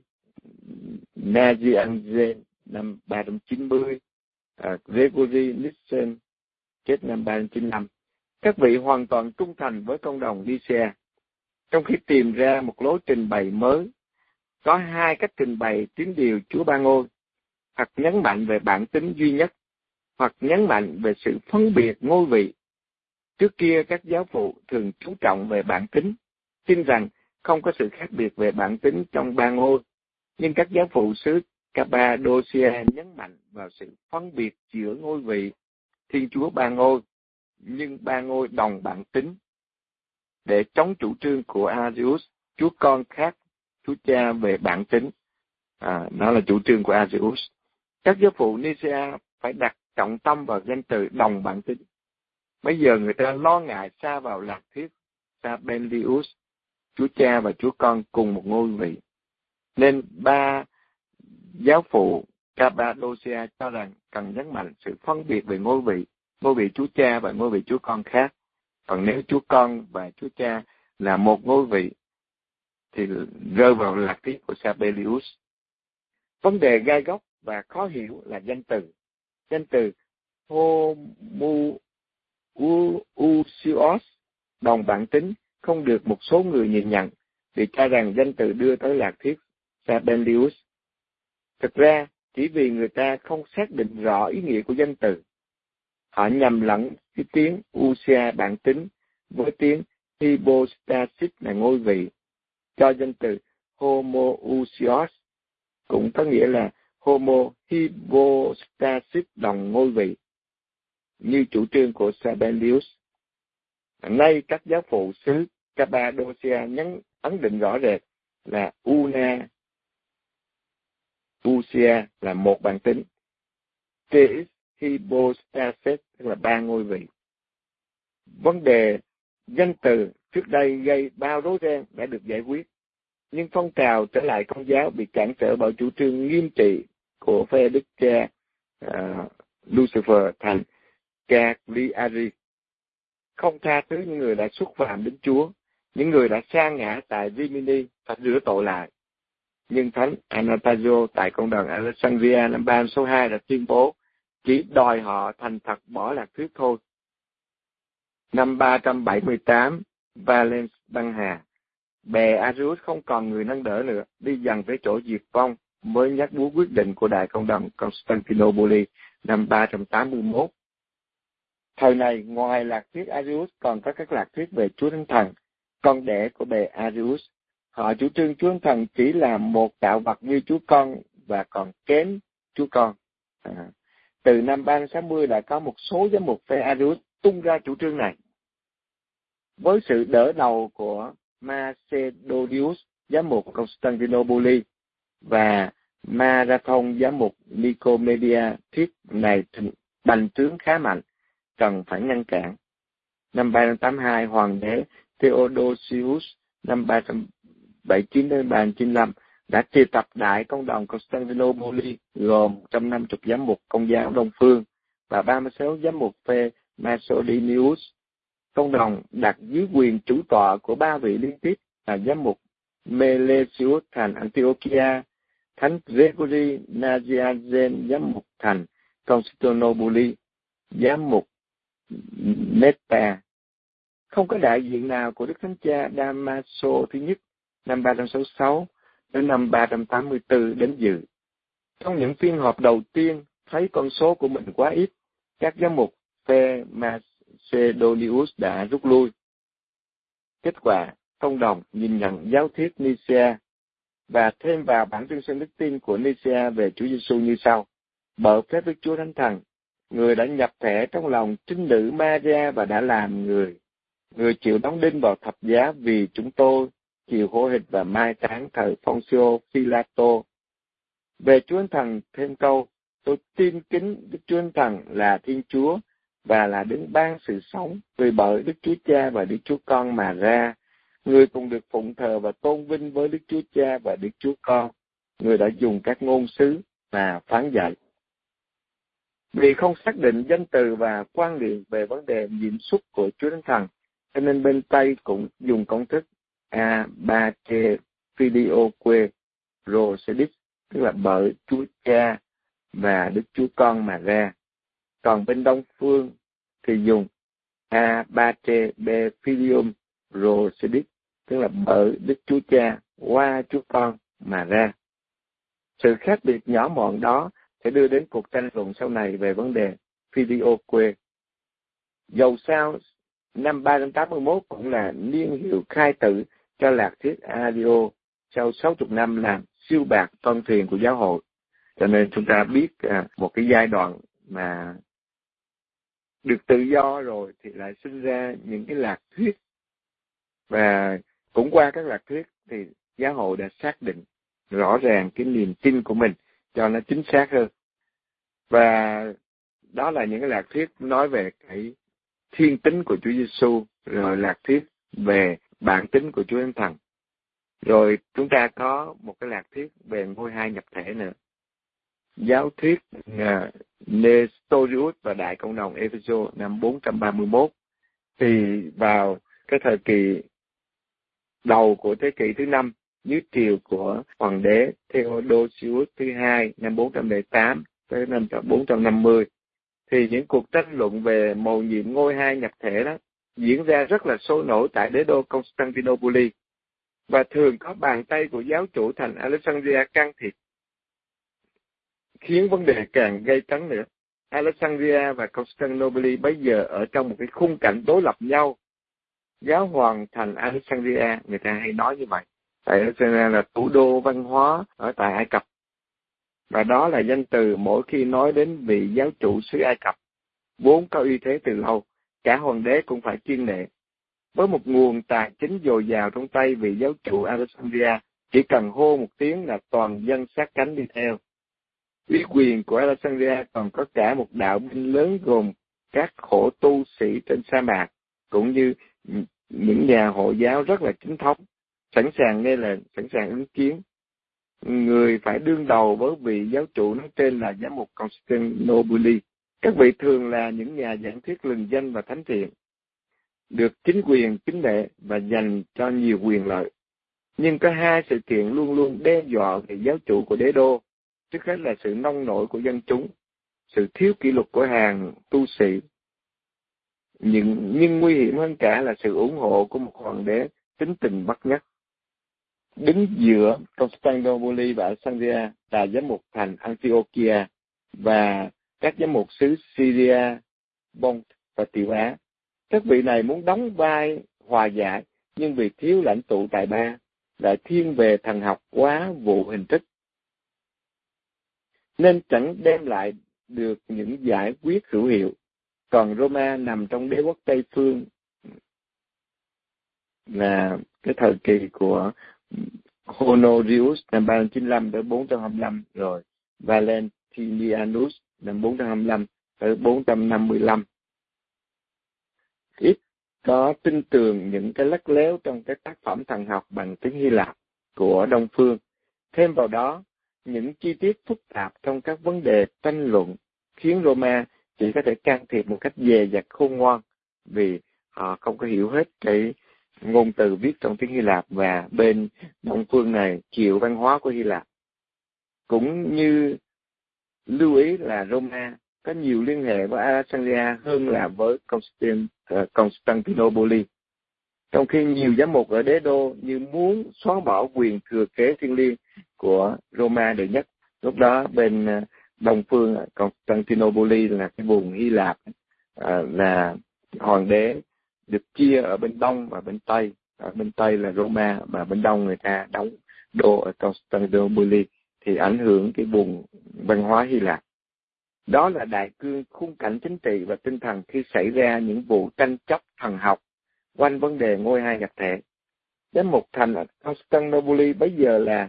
Nazianzen năm 390, Gregory Nissen chết năm 395. Các vị hoàn toàn trung thành với công đồng Nicea. Trong khi tìm ra một lối trình bày mới, có 2 cách trình bày tín điều Chúa Ba Ngôi, hoặc nhấn mạnh về bản tính duy nhất, hoặc nhấn mạnh về sự phân biệt ngôi vị. Trước kia các giáo phụ thường chú trọng về bản tính, tin rằng không có sự khác biệt về bản tính trong Ba Ngôi, nhưng các giáo phụ xứ Cappadocia nhấn mạnh vào sự phân biệt giữa ngôi vị Thiên Chúa Ba Ngôi, nhưng Ba Ngôi đồng bản tính, để chống chủ trương của Arius, Chúa Con khác Chúa Cha về bản tính. Đó là chủ trương của Arius. Các giáo phụ Nicea phải đặt trọng tâm vào danh từ đồng bản tính. Bây giờ người ta lo ngại xa vào lạc thuyết Sabellius, Chúa Cha và Chúa Con cùng một ngôi vị. Nên 3 giáo phụ Cappadocia cho rằng cần nhấn mạnh sự phân biệt về ngôi vị Chúa Cha và ngôi vị Chúa Con khác. Còn nếu Chúa Con và Chúa Cha là một ngôi vị, thì rơi vào lạc thuyết của Sabellius. Vấn đề gai góc và khó hiểu là danh từ. Danh từ homoousios đồng bản tính không được một số người nhìn nhận vì cho rằng danh từ đưa tới lạc thuyết Sabellius. Thực ra, chỉ vì người ta không xác định rõ ý nghĩa của danh từ, họ nhầm lẫn cái tiếng ousia bản tính với tiếng hypostasis là ngôi vị, cho danh từ homoousios cũng có nghĩa là homo hypostasis đồng ngôi vị, như chủ trương của Sabellius. Nay các giáo phụ xứ Cappadocia ấn định rõ rệt là una ousia là một bản tính, tis hypostasis tức là ba ngôi vị. Vấn đề danh từ trước đây gây bao rối ren đã được giải quyết, nhưng phong trào trở lại Công giáo bị cản trở bởi chủ trương nghiêm trị của phe đức cha Lucifer thành Cagliari, không tha thứ những người đã xúc phạm đến Chúa, những người đã sa ngã tại Rimini phải rửa tội lại. Nhưng Thánh Anastasio tại cộng đoàn Alexandria năm 3 số 2 đã tuyên bố chỉ đòi họ thành thật bỏ lạc thuyết thôi. Năm 378, Valens băng hà, bè Arius không còn người nâng đỡ nữa, đi dần tới chỗ diệt vong với nhát búa quyết định của Đại Công đồng Constantinople năm 381. Thời này, ngoài lạc thuyết Arius còn có các lạc thuyết về Chúa Thánh Thần, con đẻ của bè Arius. Họ chủ trương Chúa Thánh Thần chỉ là một tạo vật như Chúa Con và còn kém Chúa Con. Từ năm 360 đã có một số giám mục phe Arius tung ra chủ trương này. Với sự đỡ đầu của Macedonius, giám mục Constantinople, và Marathon, giám mục Nicomedia, thuyết này bành trướng khá mạnh, cần phải ngăn cản. Năm 382, Hoàng đế Theodosius năm 379 đến 395 đã triệu tập Đại Công đoàn Constantinople gồm 150 giám mục Công giáo Đông Phương và 36 giám mục phe Macedonius. Công đoàn đặt dưới quyền chủ tọa của ba vị liên tiếp là giám mục Melesius thành Antiochia, Thánh Gregory Nazianzen giám mục thành Constantinople, giám mục Netta. Không có đại diện nào của Đức Thánh Cha Damaso thứ nhất năm 366 đến năm 384 đến dự. Trong những phiên họp đầu tiên, thấy con số của mình quá ít, các giám mục phe Macedonius đã rút lui. Kết quả, công đồng nhìn nhận giáo thuyết Nicea và thêm vào bản tuyên xưng đức tin của Nicea về Chúa Giêsu như sau: bởi phép Đức Chúa Thánh Thần, người đã nhập thể trong lòng trinh nữ Maria và đã làm người. Người chịu đóng đinh vào thập giá vì chúng tôi, chịu khổ hình và mai táng thời Poncio Pilato. Về Chúa Thánh Thần thêm câu: tôi tin kính Đức Chúa Thánh Thần là Thiên Chúa và là đấng ban sự sống, vì bởi Đức Chúa Cha và Đức Chúa Con mà ra. Người cùng được phụng thờ và tôn vinh với Đức Chúa Cha và Đức Chúa Con. Người đã dùng các ngôn sứ và phán dạy. Vì không xác định danh từ và quan niệm về vấn đề nhiệm xuất của Chúa Thánh Thần, cho nên bên Tây cũng dùng công thức Abate Filioque Prosedis, tức là bởi Chúa Cha và Đức Chúa Con mà ra. Còn bên Đông Phương thì dùng Abate Be Filium Prosedis, tức là bởi Đức Chúa Cha qua Chúa Con mà ra. Sự khác biệt nhỏ mọn đó sẽ đưa đến cuộc tranh luận sau này về vấn đề Filioque. Dầu sao, năm 381 cũng là niên hiệu khai tử cho lạc thuyết Ario sau 60 năm làm siêu bạc toan thuyền của giáo hội. Cho nên chúng ta biết một cái giai đoạn mà được tự do rồi thì lại sinh ra những cái lạc thuyết. Và cũng qua các lạc thuyết thì giáo hội đã xác định rõ ràng cái niềm tin của mình cho nó chính xác hơn. Và đó là những cái lạc thuyết nói về cái thiên tính của Chúa Giêsu, rồi lạc thuyết về bản tính của Chúa Thánh Thần. Rồi chúng ta có một cái lạc thuyết về ngôi hai nhập thể nữa. Giáo thuyết Nestorius và Đại Cộng đồng Epheso năm 431 thì vào cái thời kỳ đầu của thế kỷ thứ 5 dưới triều của hoàng đế Theodosius thứ hai năm 408 tới năm 450, thì những cuộc tranh luận về mầu nhiệm ngôi hai nhập thể đó diễn ra rất là sôi nổi tại đế đô Constantinople, và thường có bàn tay của giáo chủ thành Alexandria can thiệp, khiến vấn đề càng gây cấn nữa. Alexandria và Constantinople bây giờ ở trong một cái khung cảnh đối lập nhau. Giáo hoàng thành Alexandria, người ta hay nói như vậy, tại Alexandria là thủ đô văn hóa ở tại Ai Cập, và đó là danh từ mỗi khi nói đến vị giáo chủ xứ Ai Cập, vốn có uy thế từ lâu, cả hoàng đế cũng phải kiêng nể. Với một nguồn tài chính dồi dào trong tay vị giáo chủ Alexandria, chỉ cần hô một tiếng là toàn dân sát cánh đi theo. Uy quyền của Alexandria còn có cả một đạo binh lớn gồm các khổ tu sĩ trên sa mạc, cũng như những nhà hộ giáo rất là chính thống, sẵn sàng nghe lệnh, sẵn sàng ứng chiến. Người phải đương đầu với vị giáo chủ nói trên là giám mục Constantinople. Các vị thường là những nhà giảng thuyết lừng danh và thánh thiện, được chính quyền kính nể và dành cho nhiều quyền lợi. Nhưng có hai sự kiện luôn luôn đe dọa về giáo chủ của đế đô. Trước hết là sự nông nổi của dân chúng, sự thiếu kỷ luật của hàng tu sĩ. Nhưng nguy hiểm hơn cả là sự ủng hộ của một hoàng đế tính tình bất nhất. Đứng giữa Constantinople và Alexandria là giám mục thành Antiochia và các giám mục xứ Syria, Pont và Tiểu Á. Các vị này muốn đóng vai hòa giải, nhưng vì thiếu lãnh tụ tài ba, lại thiên về thần học quá vụ hình thức, nên chẳng đem lại được những giải quyết hữu hiệu. Còn Roma nằm trong đế quốc Tây Phương, là cái thời kỳ của Honorius năm 395 tới 425, rồi Valentinianus năm 425 tới 455. Ít có tin tưởng những cái lắt léo trong các tác phẩm thần học bằng tiếng Hy Lạp của Đông Phương. Thêm vào đó, những chi tiết phức tạp trong các vấn đề tranh luận khiến Roma chỉ có thể can thiệp một cách dè dặt khôn ngoan, vì họ không có hiểu hết cái ngôn từ viết trong tiếng Hy Lạp, và bên Đông Phương này chịu văn hóa của Hy Lạp. Cũng như lưu ý là Roma có nhiều liên hệ với Alexandria hơn là với Constantinople, trong khi nhiều giám mục ở đế đô như muốn xóa bỏ quyền thừa kế thiêng liêng của Roma đệ nhất. Lúc đó bên Đông phương Constantinople là cái vùng Hy Lạp, là hoàng đế được chia ở bên Đông và bên Tây. Ở bên Tây là Roma, và bên Đông người ta đóng đô ở Constantinople, thì ảnh hưởng cái vùng văn hóa Hy Lạp. Đó là đại cương khung cảnh chính trị và tinh thần khi xảy ra những vụ tranh chấp thần học quanh vấn đề ngôi hai nhập thể. Giám mục thành Constantinople bây giờ là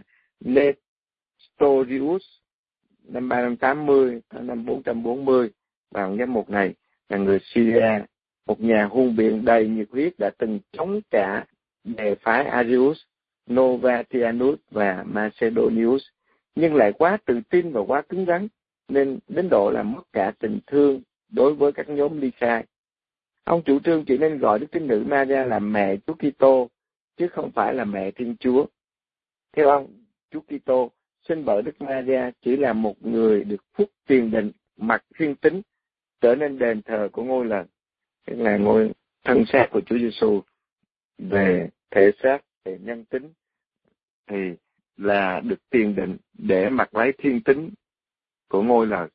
Nestorius năm 380 năm 440, và giám mục này là người Syria, một nhà hùng biện đầy nhiệt huyết, đã từng chống cả bè phái Arius, Novatianus và Macedonius, nhưng lại quá tự tin và quá cứng rắn, nên đến độ là mất cả tình thương đối với các nhóm ly khai. Ông chủ trương chỉ nên gọi Đức Trinh Nữ Maria là mẹ Chúa Kitô, chứ không phải là mẹ Thiên Chúa. Theo ông, Chúa Kitô sinh bởi Đức Maria chỉ là một người được phúc tiền định, mặc thiên tính, trở nên đền thờ của ngôi lần, tức là ngôi thân xác của Chúa Giêsu về thể xác, về nhân tính, thì là được tiền định để mặc lấy thiên tính của ngôi lời.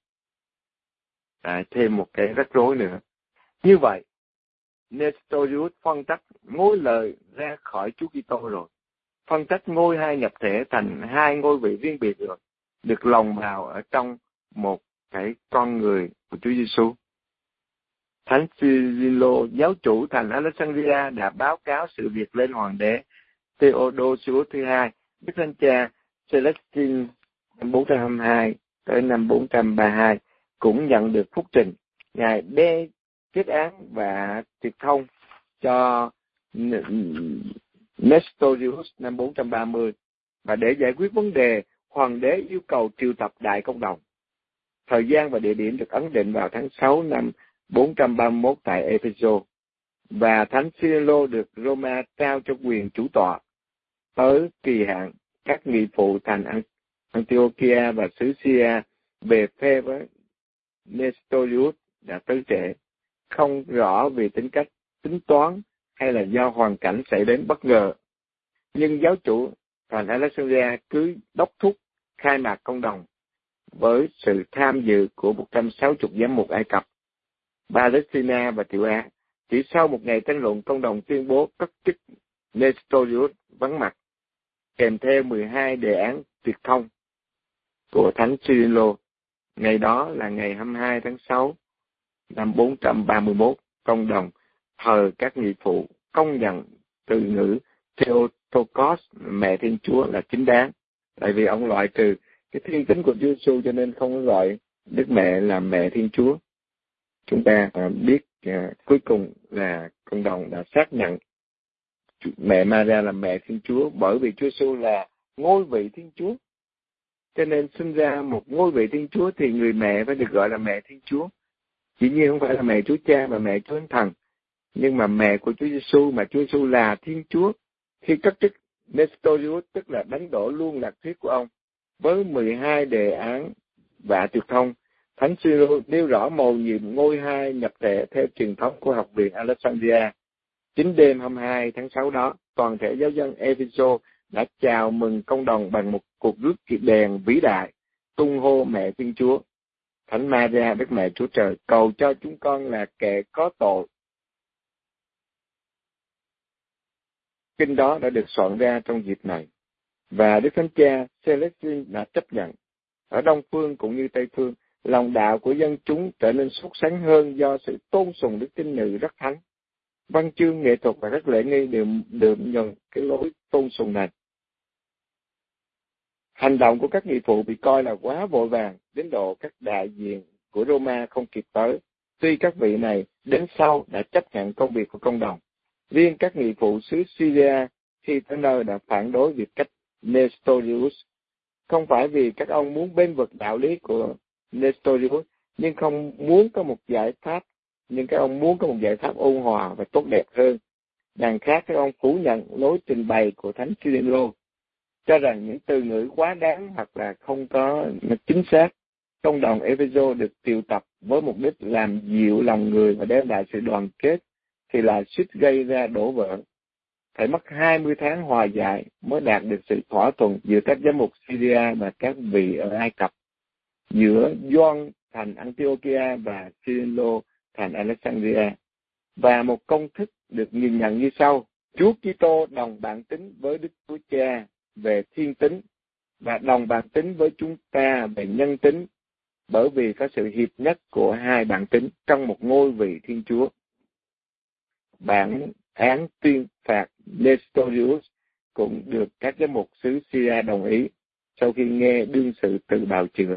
Thêm một cái rắc rối nữa. Như vậy, Nestorius phân tách ngôi lời ra khỏi Chúa Kitô rồi, phân tách ngôi hai nhập thể thành hai ngôi vị riêng biệt rồi, được lồng vào ở trong một cái con người của Chúa Giêsu. Thánh Cyrilo, giáo chủ thành Alexandria, đã báo cáo sự việc lên hoàng đế Theodosius thứ hai. Đức Thánh Cha Celestine năm 422 tới năm 432 cũng nhận được phúc trình. Ngài đe kết án và tuyệt thông cho Nestorius năm 430, và để giải quyết vấn đề, hoàng đế yêu cầu triệu tập đại công đồng. Thời gian và địa điểm được ấn định vào tháng 6 năm 431 tại Epheso, và Thánh Cyrilo được Roma trao cho quyền chủ tọa. tới kỳ hạn, các nghị phụ thành Antiochia và xứ Syria về phe với Nestorius đã tới trễ, không rõ vì tính cách tính toán hay là do hoàn cảnh xảy đến bất ngờ. Nhưng giáo chủ thành Alexandria cứ đốc thúc khai mạc công đồng với sự tham dự của 160 giám mục Ai Cập, Palestine và Tiểu Á. Chỉ sau một ngày tranh luận, công đồng tuyên bố cất chức Nestorius vắng mặt, kèm theo 12 đề án tuyệt thông của Thánh Cyrilo. Ngày đó là ngày 22 tháng 6 năm 431, công đồng thờ các nghị phụ công nhận từ ngữ Theotokos, mẹ Thiên Chúa là chính đáng. Tại vì ông loại trừ cái thiên tính của Chúa Giêsu, cho nên không gọi Đức Mẹ là mẹ Thiên Chúa. Chúng ta biết cuối cùng là công đồng đã xác nhận mẹ Maria là mẹ Thiên Chúa, bởi vì Chúa Giêsu là ngôi vị Thiên Chúa. Cho nên sinh ra một ngôi vị Thiên Chúa thì người mẹ phải được gọi là mẹ Thiên Chúa. Dĩ nhiên không phải là mẹ Chúa Cha và mẹ Chúa Thánh Thần, nhưng mà mẹ của Chúa Giêsu, mà Chúa Giêsu là Thiên Chúa. Khi cất chức Nestorius, tức là đánh đổ luôn lạc thuyết của ông với 12 đề án và tuyệt thông, Thánh Cyrilo nêu rõ mầu nhiệm ngôi hai nhập thể theo truyền thống của học viện Alexandria. Chính đêm 22 tháng 6 đó, toàn thể giáo dân Ephesos đã chào mừng công đồng bằng một cuộc rước đèn vĩ đại, tung hô mẹ Thiên Chúa. Thánh Maria, Đức Mẹ Chúa Trời, cầu cho chúng con là kẻ có tội. Kinh đó đã được soạn ra trong dịp này, và Đức Thánh Cha Celestine đã chấp nhận. Ở Đông Phương cũng như Tây Phương, lòng đạo của dân chúng trở nên sốt sắng hơn do sự tôn sùng Đức Tín Nữ rất thánh. Văn chương, nghệ thuật và các lễ nghi đều nhận cái lối tôn sùng này. Hành động của các nghị phụ bị coi là quá vội vàng, đến độ các đại diện của Roma không kịp tới. Tuy các vị này đến sau đã chấp nhận công việc của công đồng, riêng các nghị phụ xứ Syria khi tới nơi đã phản đối việc cách Nestorius. Không phải vì các ông muốn bênh vực đạo lý của Nestorius, nhưng các ông muốn có một giải pháp ôn hòa và tốt đẹp hơn. Đằng khác, các ông phủ nhận lối trình bày của Thánh Cyrilo, cho rằng những từ ngữ quá đáng hoặc là không có chính xác. Công đồng Ephesos được triệu tập với mục đích làm dịu lòng người và đem lại sự đoàn kết, thì là suýt gây ra đổ vỡ. Phải mất 20 tháng hòa giải mới đạt được sự thỏa thuận giữa các giám mục Syria và các vị ở Ai Cập, giữa Gioan thành Antiochia và Cyrilo thành Alexandria. Và một công thức được nhìn nhận như sau: Chúa Kitô đồng bản tính với Đức Chúa Cha về thiên tính và đồng bản tính với chúng ta về nhân tính, bởi vì có sự hiệp nhất của hai bản tính trong một ngôi vị Thiên Chúa. Bản án tuyên phạt Nestorius cũng được các giám mục xứ Syria đồng ý sau khi nghe đương sự tự bào chữa.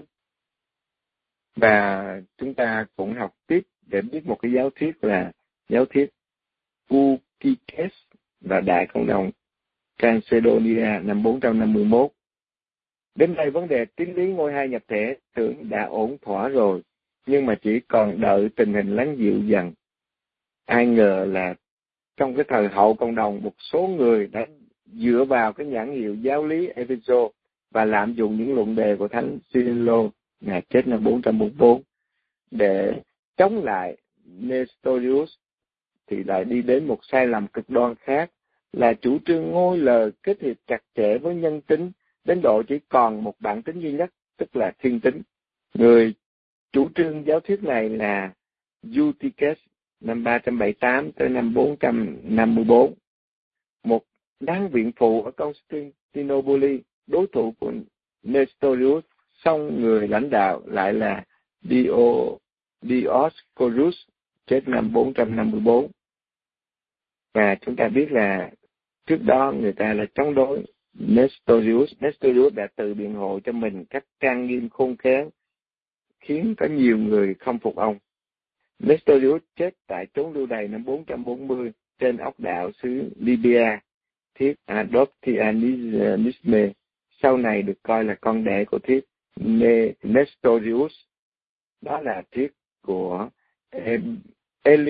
Và chúng ta cũng học tiếp để biết một cái giáo thuyết là giáo thuyết Ukikes và Đại Công đồng Chalcedonia năm 451. Đến đây vấn đề tín lý ngôi hai nhập thể tưởng đã ổn thỏa rồi, nhưng mà chỉ còn đợi tình hình lắng dịu dần. Ai ngờ là trong cái thời hậu công đồng, một số người đã dựa vào cái nhãn hiệu giáo lý Ephesos và lạm dụng những luận đề của Thánh Cyrilo, ngài chết năm 444, để chống lại Nestorius, thì lại đi đến một sai lầm cực đoan khác, là chủ trương ngôi lời kết hiệp chặt chẽ với nhân tính, đến độ chỉ còn một bản tính duy nhất, tức là thiên tính. Người chủ trương giáo thuyết này là Eutyches năm 378 tới năm 454, một đáng viện phụ ở Constantinople, đối thủ của Nestorius, song người lãnh đạo lại là Dioscorus, chết năm 454. Và chúng ta biết là trước đó người ta là chống đối Nestorius. Nestorius đã tự biện hộ cho mình cách trang nghiêm khôn khéo, khiến có nhiều người không phục ông. Nestorius chết tại chốn lưu đày năm 440 trên ốc đảo xứ Libya, thiết Adoptianisme, sau này được coi là con đẻ của thiết Nestorius. Đó là thiết của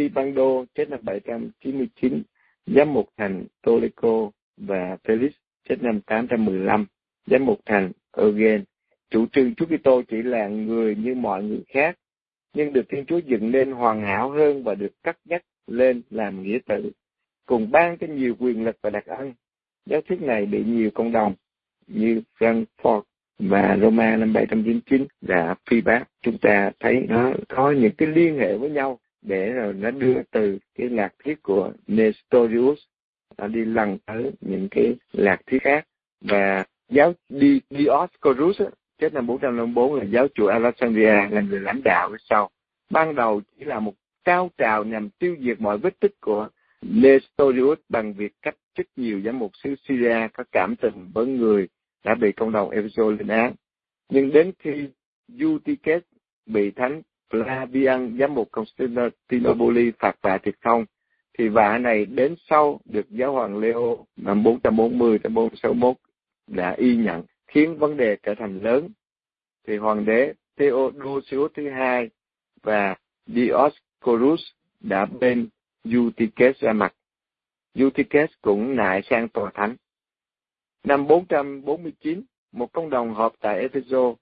Elibando, chết năm 799, giám mục thành Toledo, và Felix, chết năm 815. Giám mục thành Eugene chủ trương Chúa Kitô chỉ là người như mọi người khác, nhưng được Thiên Chúa dựng nên hoàn hảo hơn và được cất nhắc lên làm nghĩa tử, cùng ban cho nhiều quyền lực và đặc ân. Giáo thuyết này bị nhiều cộng đồng như Frankfurt và Roma năm 799 đã phi bác. Chúng ta thấy nó có những cái liên hệ với nhau để rồi nó đưa từ cái lạc thuyết của Nestorius nó đi lần tới những cái lạc thuyết khác. Và giáo Dioscorus chết năm 454 là giáo chủ Alexandria là người lãnh đạo phía sau. Ban đầu chỉ là một cao trào nhằm tiêu diệt mọi vết tích của Nestorius bằng việc cách chức nhiều giám mục xứ Syria có cảm tình với người đã bị cộng đồng Ephesus lên án. Nhưng đến khi Eutyches bị thánh Flavian giám mục Constantinople phạt vạ thiệt không, thì vạ này đến sau được giáo hoàng Leo năm 440 đến 461 đã y nhận, khiến vấn đề trở thành lớn. Thì hoàng đế Theodosius thứ hai và Dioscorus đã bên Eutyches ra mặt. Eutyches cũng nại sang tòa thánh. Năm 449, một công đồng họp tại Ephesus.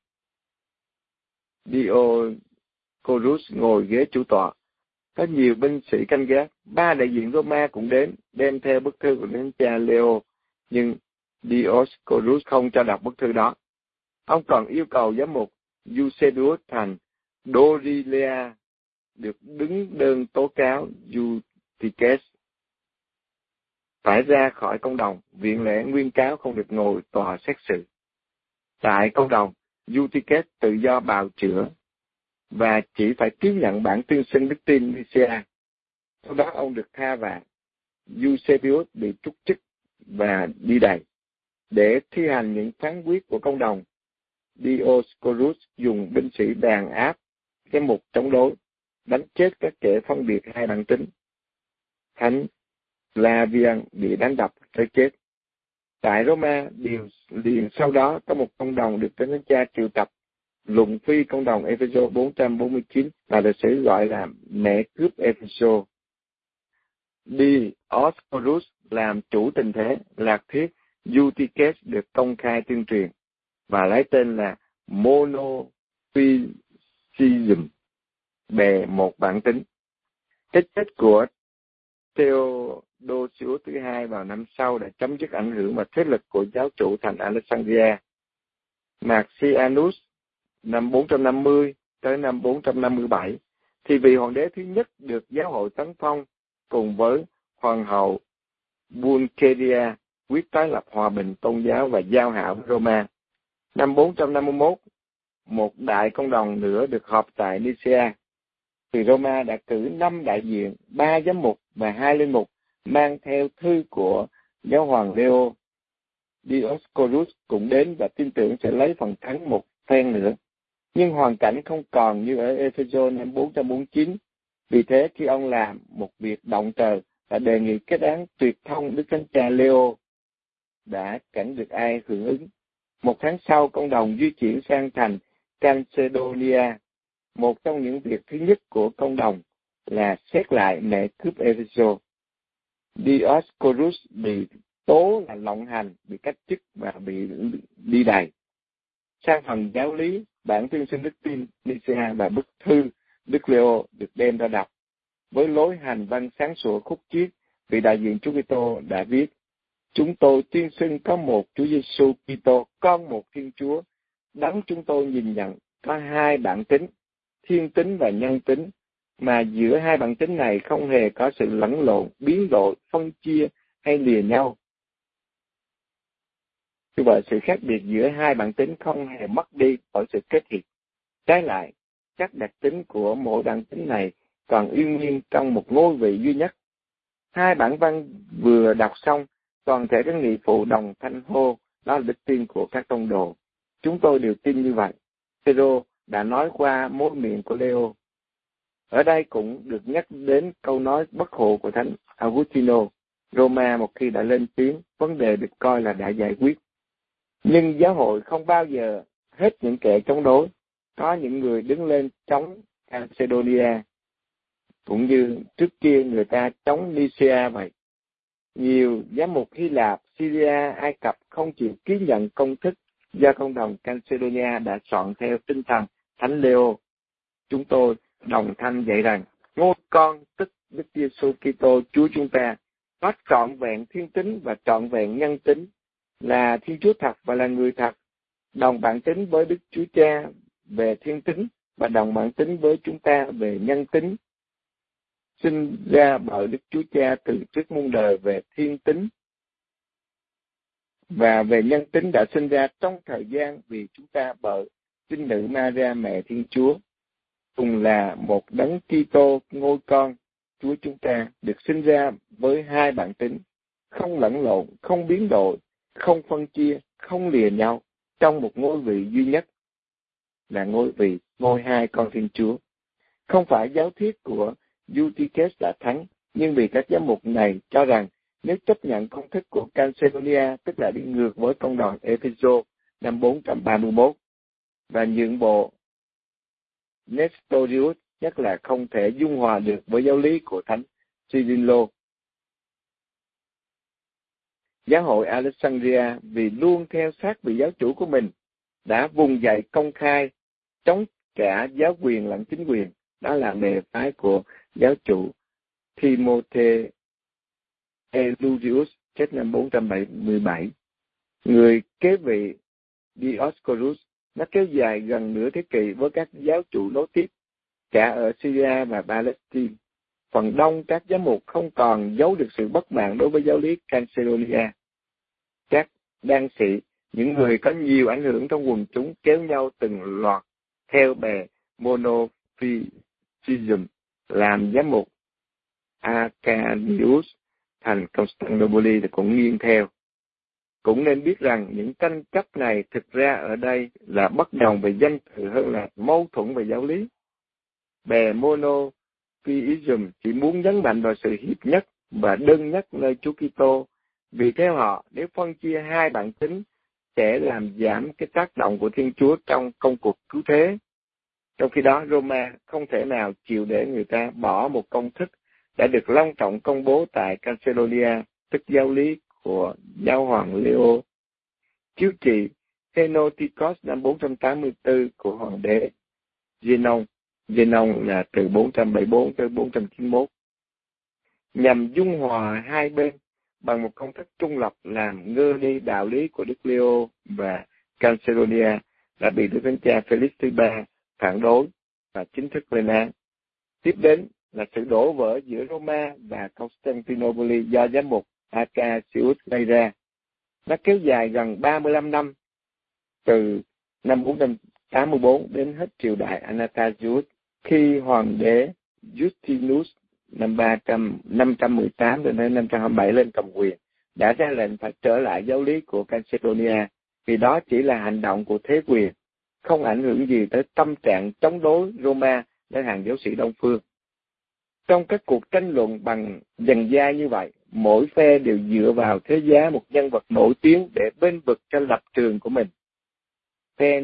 Dioscorus ngồi ghế chủ tọa. Có nhiều binh sĩ canh gác. 3 đại diện Roma cũng đến, đem theo bức thư của thánh cha Leo, nhưng Dioscorus không cho đọc bức thư đó. Ông còn yêu cầu giám mục Eusebius thành Dorilea được đứng đơn tố cáo Eutyches phải ra khỏi công đồng, viện lẽ nguyên cáo không được ngồi tòa xét xử. Tại công đồng, Eutyches tự do bào chữa và chỉ phải tiếp nhận bản tuyên xưng đức tin Nicaea. Sau đó ông được tha vạ. Eusebius bị trút chức và đi đày. Để thi hành những phán quyết của công đồng, Dioscorus dùng binh sĩ đàn áp cái mục chống đối, đánh chết các kẻ phân biệt hai bản tính. Thánh Flavian bị đánh đập tới chết. Tại Roma, liền sau đó có một công đồng được thánh cha triệu tập luận phi công đồng Ephesus 449 và lịch sử gọi là mẹ cướp Ephesus. Dioscorus làm chủ tình thế, lạc thuyết Eutyches được công khai tuyên truyền và lấy tên là Monophysism, bè một bản tính. Cái chết của Theodosius thứ hai vào năm sau đã chấm dứt ảnh hưởng và thế lực của giáo chủ thành Alexandria. Marcianus năm 450 tới năm 457 thì vị hoàng đế thứ nhất được giáo hội tấn phong cùng với hoàng hậu Pulcheria quyết tái lập hòa bình tôn giáo và giao hảo với Roma. Năm 451, một đại công đồng nữa được họp tại Nicaea. Thì Roma đã cử 5 đại diện, 3 giám mục và 2 linh mục mang theo thư của giáo hoàng Leo. Dioscorus cũng đến và tin tưởng sẽ lấy phần thắng một phen nữa. Nhưng hoàn cảnh không còn như ở Ephesus năm 449. Vì thế khi ông làm một việc động trời và đề nghị kết án tuyệt thông Đức Thánh Cha Leo, đã chẳng được ai hưởng ứng. Một tháng sau, công đồng di chuyển sang thành Chalcedonia. Một trong những việc thứ nhất của công đồng là xét lại mẹ cướp Ephesus. Dioscorus bị tố là lộng hành, bị cách chức và bị đi đày. Sang phần giáo lý, bản tuyên xưng đức tin Nicaea và bức thư Đức Leo được đem ra đọc. Với lối hành văn sáng sủa khúc chiết, vị đại diện Chúa Kitô đã viết: chúng tôi tuyên xưng có một Chúa Giêsu Kitô, con một Thiên Chúa. Đấng chúng tôi nhìn nhận có 2 bản tính, thiên tính và nhân tính, mà giữa 2 bản tính này không hề có sự lẫn lộn, biến đổi, phân chia hay lìa nhau. Như vậy, sự khác biệt giữa 2 bản tính không hề mất đi bởi sự kết hợp. Trái lại, các đặc tính của mỗi bản tính này còn yên nguyên trong một ngôi vị duy nhất. 2 bản văn vừa đọc xong, toàn thể các nghị phụ đồng thanh hô, đó là đức tin của các tông đồ. Chúng tôi đều tin như vậy. Phêrô đã nói qua môi miệng của Leo. Ở đây cũng được nhắc đến câu nói bất hộ của thánh Augustino. Roma một khi đã lên tiếng, vấn đề được coi là đã giải quyết. Nhưng giáo hội không bao giờ hết những kẻ chống đối. Có những người đứng lên chống Macedonia, cũng như trước kia người ta chống Nicaea vậy. Nhiều giám mục Hy Lạp Syria, Ai Cập không chịu ký nhận công thức do cộng đồng Calcedonia đã soạn theo tinh thần Thánh Leo. Chúng tôi đồng thanh dạy rằng ngôi con tức Đức Giêsu Kitô Chúa chúng ta có trọn vẹn thiên tính và trọn vẹn nhân tính, là Thiên Chúa thật và là người thật, đồng bản tính với Đức Chúa Cha về thiên tính và đồng bản tính với chúng ta về nhân tính, sinh ra bởi Đức Chúa Cha từ trước muôn đời về thiên tính và về nhân tính đã sinh ra trong thời gian vì chúng ta bởi Trinh Nữ Maria mẹ Thiên Chúa, cùng là một đấng Kitô ngôi con Chúa chúng ta được sinh ra với hai bản tính, không lẫn lộn, không biến đổi, không phân chia, không lìa nhau, trong một ngôi vị duy nhất, là ngôi vị ngôi hai con Thiên Chúa. Không phải giáo thuyết của Eutyches đã thắng, nhưng vì các giám mục này cho rằng nếu chấp nhận công thức của Calcedonia, tức là đi ngược với công đoàn Ephesos năm 431, và nhượng bộ Nestorius, nhất là không thể dung hòa được với giáo lý của Thánh Cyrilo. Giáo hội Alexandria vì luôn theo sát vị giáo chủ của mình đã vùng dậy công khai chống cả giáo quyền lẫn chính quyền. Đó là bè phái của giáo chủ Timothy Eleutherius chết năm 417. Người kế vị Dioscorus nó kéo dài gần nửa thế kỷ với các giáo chủ nối tiếp cả ở Syria và Palestine. Phần đông các giám mục không còn giấu được sự bất mãn đối với giáo lý Calcedonia. Các đan sĩ, những người có nhiều ảnh hưởng trong quần chúng kéo nhau từng loạt theo bè Monophysism làm giám mục Arcadius thành Constantinople thì cũng nghiêng theo. Cũng nên biết rằng những tranh chấp này thực ra ở đây là bất đồng về danh từ hơn là mâu thuẫn về giáo lý. Bè Monophysism chỉ muốn nhấn mạnh vào sự hiệp nhất và đơn nhất nơi Chúa Kitô. Vì theo họ, nếu phân chia hai bản tính sẽ làm giảm cái tác động của Thiên Chúa trong công cuộc cứu thế. Trong khi đó, Roma không thể nào chịu để người ta bỏ một công thức đã được long trọng công bố tại Calcedonia, tức giáo lý của giáo hoàng Leo. Chiếu trị Henoticos năm 484 của hoàng đế Zenon. Zenon là từ 474 tới 491. Nhằm dung hòa hai bên bằng một công thức trung lập làm ngơ đi đạo lý của Đức Leo và Calcedonia đã bị Đức Thánh Cha Felix thứ ba phản đối và chính thức lên án. Tiếp đến là sự đổ vỡ giữa Roma và Constantinople do giám mục Acacius gây ra. Nó kéo dài gần 35 năm, từ năm 484 đến hết triều đại Anastasius, khi hoàng đế Justinus năm 518 đến 527 lên cầm quyền, đã ra lệnh phải trở lại giáo lý của Calcedonia, vì đó chỉ là hành động của thế quyền, không ảnh hưởng gì tới tâm trạng chống đối Roma đến hàng giáo sĩ Đông phương. Trong các cuộc tranh luận bằng dần dai như vậy, mỗi phe đều dựa vào thế giá một nhân vật nổi tiếng để bên vực cho lập trường của mình. Phe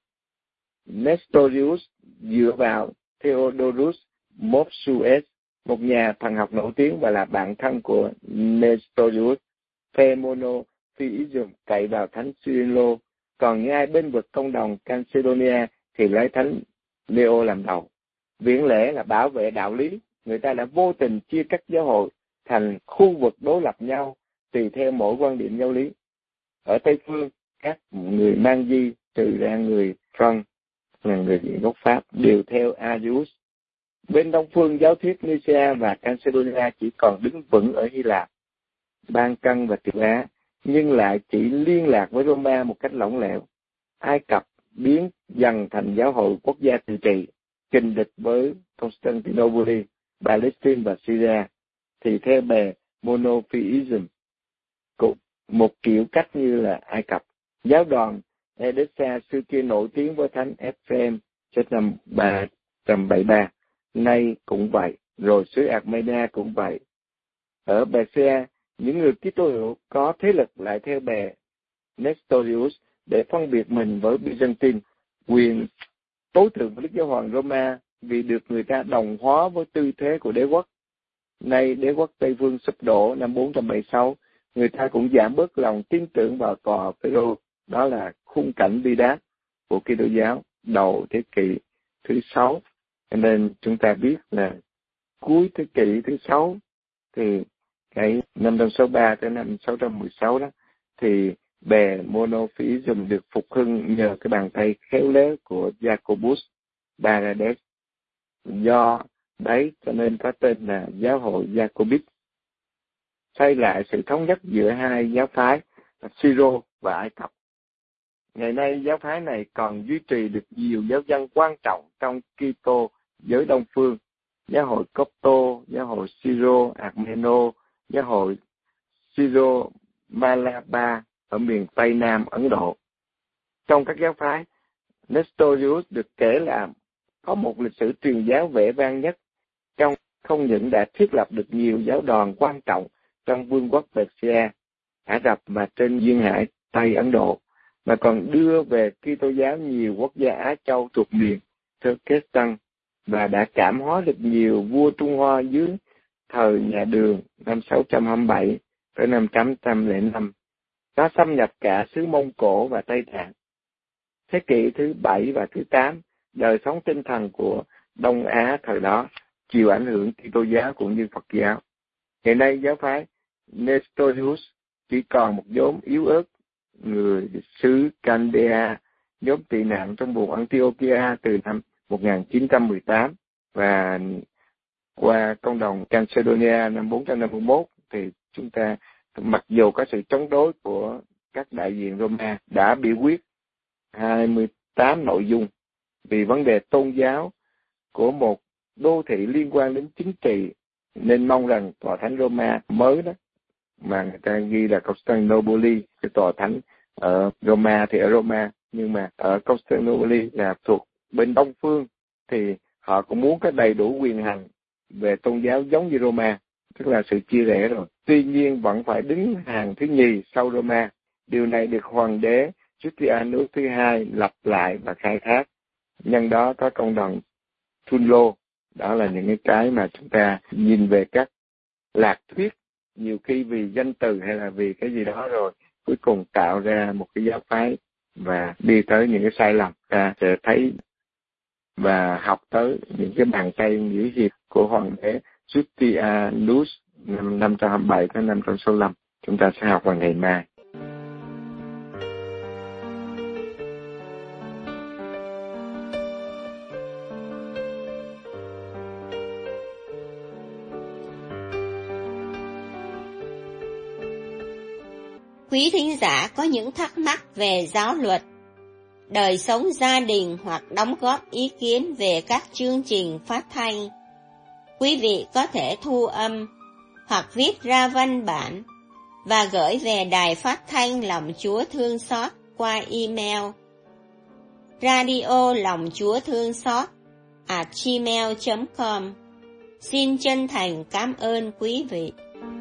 Nestorius dựa vào Theodorus Mopsues, một nhà thần học nổi tiếng và là bạn thân của Nestorius. Phe Monophysism cậy vào Thánh Cyrilo, còn ngay bên vực công đồng Calcedonia thì lấy Thánh Leo làm đầu. Viễn lễ là bảo vệ đạo lý. Người ta đã vô tình chia cắt giáo hội thành khu vực đối lập nhau tùy theo mỗi quan điểm giáo lý. Ở Tây phương, các người mang di trừ ra người Franc là người gốc Pháp đều theo Arius. Bên Đông phương, giáo thuyết Nicaea và Calcedonia chỉ còn đứng vững ở Hy Lạp, Ban Căng và Tiểu Á, nhưng lại chỉ liên lạc với Roma một cách lỏng lẻo. Ai Cập biến dần thành giáo hội quốc gia tự trị, kình địch với Constantinople, Palestine và Syria, thì theo bè Monophysism, cũng một kiểu cách như là Ai Cập. Giáo đoàn Edessa xưa kia nổi tiếng với Thánh Ephrem chết năm 373, nay cũng vậy, rồi xứ Armenia cũng vậy. Ở Persia, những người Kitô hữu có thế lực lại theo bè Nestorius để phân biệt mình với Byzantine, quyền tối thượng của Đức Giáo hoàng Roma, vì được người ta đồng hóa với tư thế của đế quốc. Nay đế quốc Tây phương sụp đổ năm 476 người ta cũng giảm bớt lòng tin tưởng vào tòa Phêrô. Đó là khung cảnh bi đát của Kitô giáo đầu thế kỷ thứ 6. Cho nên chúng ta biết là cuối thế kỷ thứ 6 thì cái 563 tới năm 616 đó thì bè Monotheism được phục hưng nhờ cái bàn tay khéo léo của Jacobus Barrades. Do đấy cho nên có tên là giáo hội Jacobite, xây lại sự thống nhất giữa hai giáo phái là Syro và Ai Cập. Ngày nay giáo phái này còn duy trì được nhiều giáo dân quan trọng trong Kitô giới Đông phương: giáo hội Copto, giáo hội Syro Armeno, giáo hội Syro Malabar ở miền Tây Nam Ấn Độ. Trong các giáo phái, Nestorius được kể là có một lịch sử truyền giáo vẻ vang nhất, trong không những đã thiết lập được nhiều giáo đoàn quan trọng trong vương quốc Persia, Ả Rập và trên duyên hải Tây Ấn Độ, mà còn đưa về Kitô giáo nhiều quốc gia Á Châu thuộc miền Turkestan và đã cảm hóa được nhiều vua Trung Hoa dưới thời nhà Đường năm 627 tới năm 805. Nó xâm nhập cả xứ Mông Cổ và Tây Tạng. Thế kỷ thứ 7 và thứ 8, đời sống tinh thần của Đông Á thời đó chịu ảnh hưởng Kitô giáo cũng như Phật giáo. Ngày nay giáo phái Nestorius chỉ còn một nhóm yếu ớt người xứ Candea, nhóm tị nạn trong vùng Antiochia từ năm 1918 và qua công đồng Chalcedonia năm 451 thì chúng ta mặc dù có sự chống đối của các đại diện Roma đã biểu quyết 28 nội dung vì vấn đề tôn giáo của một đô thị liên quan đến chính trị, nên mong rằng tòa thánh Roma mới đó mà người ta ghi là Constantinople, cái tòa thánh ở Roma thì ở Roma, nhưng mà ở Constantinople là thuộc bên Đông phương, thì họ cũng muốn có đầy đủ quyền hành về tôn giáo giống như Roma, tức là sự chia rẽ rồi. Tuy nhiên vẫn phải đứng hàng thứ nhì sau Roma. Điều này được hoàng đế Justinianus thứ hai lập lại và khai thác. Nhân đó có công đồng Thunlo. Đó là những cái mà chúng ta nhìn về các lạc thuyết, nhiều khi vì danh từ hay là vì cái gì đó rồi cuối cùng tạo ra một cái giáo phái và đi tới những cái sai lầm. Ta sẽ thấy và học tới những cái bàn tay nghĩa hiệp của hoàng đế Justinianus năm 527 tới 565. Chúng ta sẽ học vào ngày mai. Quý thính giả có những thắc mắc về giáo luật, đời sống gia đình hoặc đóng góp ý kiến về các chương trình phát thanh, quý vị có thể thu âm hoặc viết ra văn bản và gửi về Đài Phát thanh Lòng Chúa Thương Xót qua email radio.luongchuathoongxót@gmail.com. Xin chân thành cảm ơn quý vị.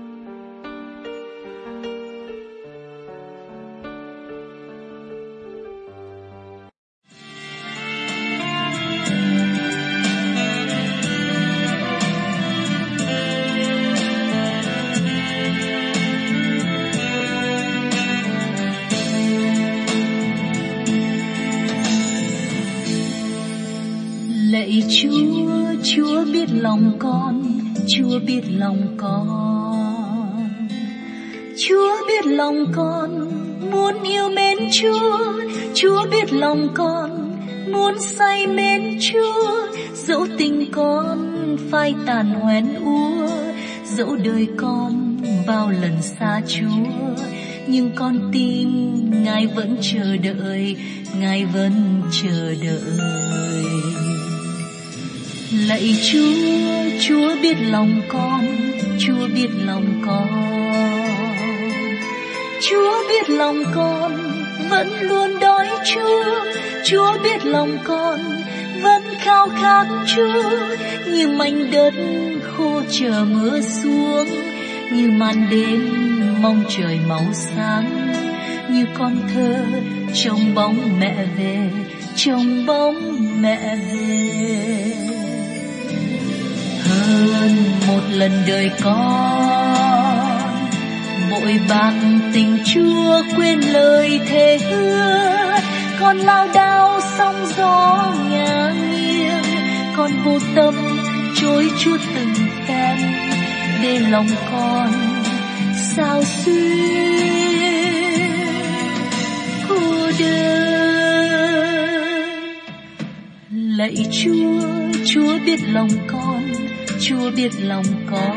Lạy Chúa, Chúa biết lòng con, Chúa biết lòng con. Chúa biết lòng con, muốn yêu mến Chúa. Chúa biết lòng con, muốn say mến Chúa. Dẫu tình con phai tàn hoen úa, dẫu đời con bao lần xa Chúa, nhưng con tin Ngài vẫn chờ đợi, Ngài vẫn chờ đợi. Lạy Chúa, Chúa biết lòng con, Chúa biết lòng con. Chúa biết lòng con, vẫn luôn đói Chúa. Chúa biết lòng con, vẫn khao khát Chúa. Như mảnh đất khô chờ mưa xuống, như màn đêm mong trời máu sáng. Như con thơ trông bóng mẹ về, trông bóng mẹ về. Hơn một lần đời con vội Bội bạc tình Chúa quên lời thề hứa, con lao đao sóng gió ngả nghiêng, con vô tâm chối Chúa từng phen, để lòng con sao xuyên cô đơn. Lạy Chúa, Chúa biết lòng con, Chúa biết lòng con,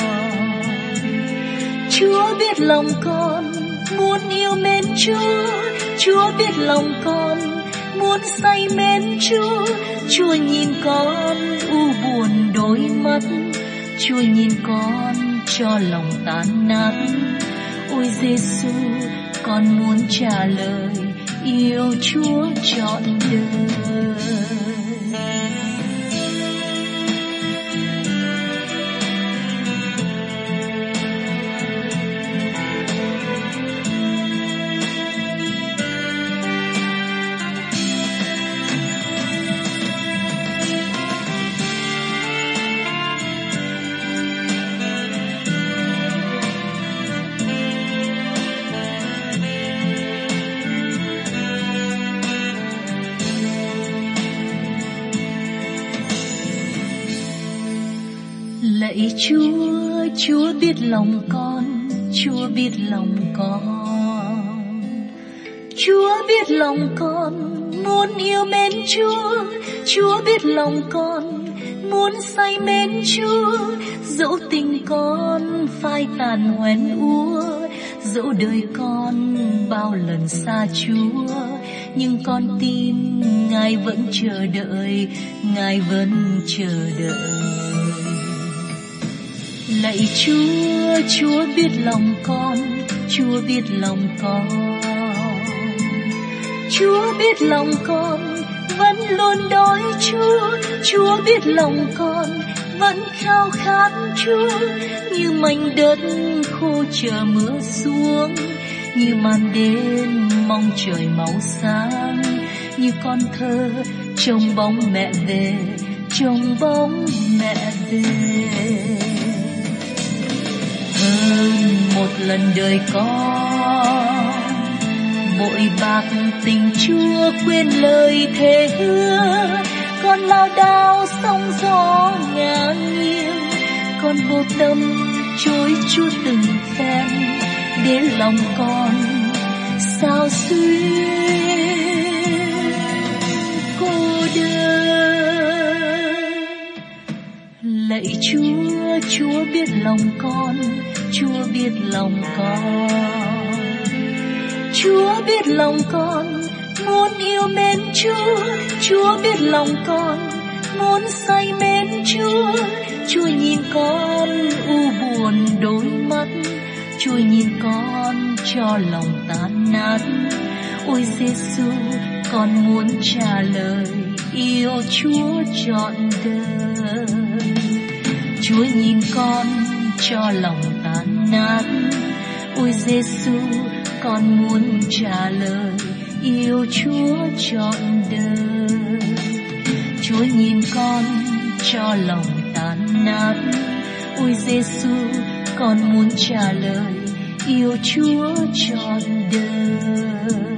Chúa biết lòng con muốn yêu mến Chúa, Chúa biết lòng con muốn say mến Chúa. Chúa nhìn con u buồn đôi mắt, Chúa nhìn con cho lòng tan nát. Ôi Giêsu, con muốn trả lời yêu Chúa trọn đời. Lạy Chúa, Chúa biết lòng con, Chúa biết lòng con, Chúa biết lòng con muốn yêu mến Chúa, Chúa biết lòng con muốn say mến Chúa. Dẫu tình con phai tàn hoen úa, dẫu đời con bao lần xa Chúa, nhưng con tin Ngài vẫn chờ đợi, Ngài vẫn chờ đợi. Lạy Chúa, Chúa biết lòng con, Chúa biết lòng con, Chúa biết lòng con vẫn luôn đói Chúa, Chúa biết lòng con vẫn khao khát Chúa. Như mảnh đất khô chờ mưa xuống, như màn đêm mong trời máu sáng, như con thơ trông bóng mẹ về, trông bóng mẹ về. Hơn một lần đời con bội bạc tình Chúa quên lời thề hứa, con lao đao sóng gió ngả nghiêng, con vô tâm chối Chúa từng phen, để lòng con sao xuyên cô đơn. Lạy Chúa, Chúa biết lòng con, Chúa biết lòng con, Chúa biết lòng con muốn yêu mến Chúa, Chúa biết lòng con muốn say mến Chúa. Chúa nhìn con u buồn đôi mắt, Chúa nhìn con cho lòng tan nát. Ôi Giêsu, con muốn trả lời yêu Chúa trọn đời. Chúa nhìn con cho lòng tan nát. Ôi Giêsu, con muốn trả lời yêu Chúa trọn đời. Chúa nhìn con cho lòng tan nát. Ôi Giêsu, con muốn trả lời yêu Chúa trọn đời.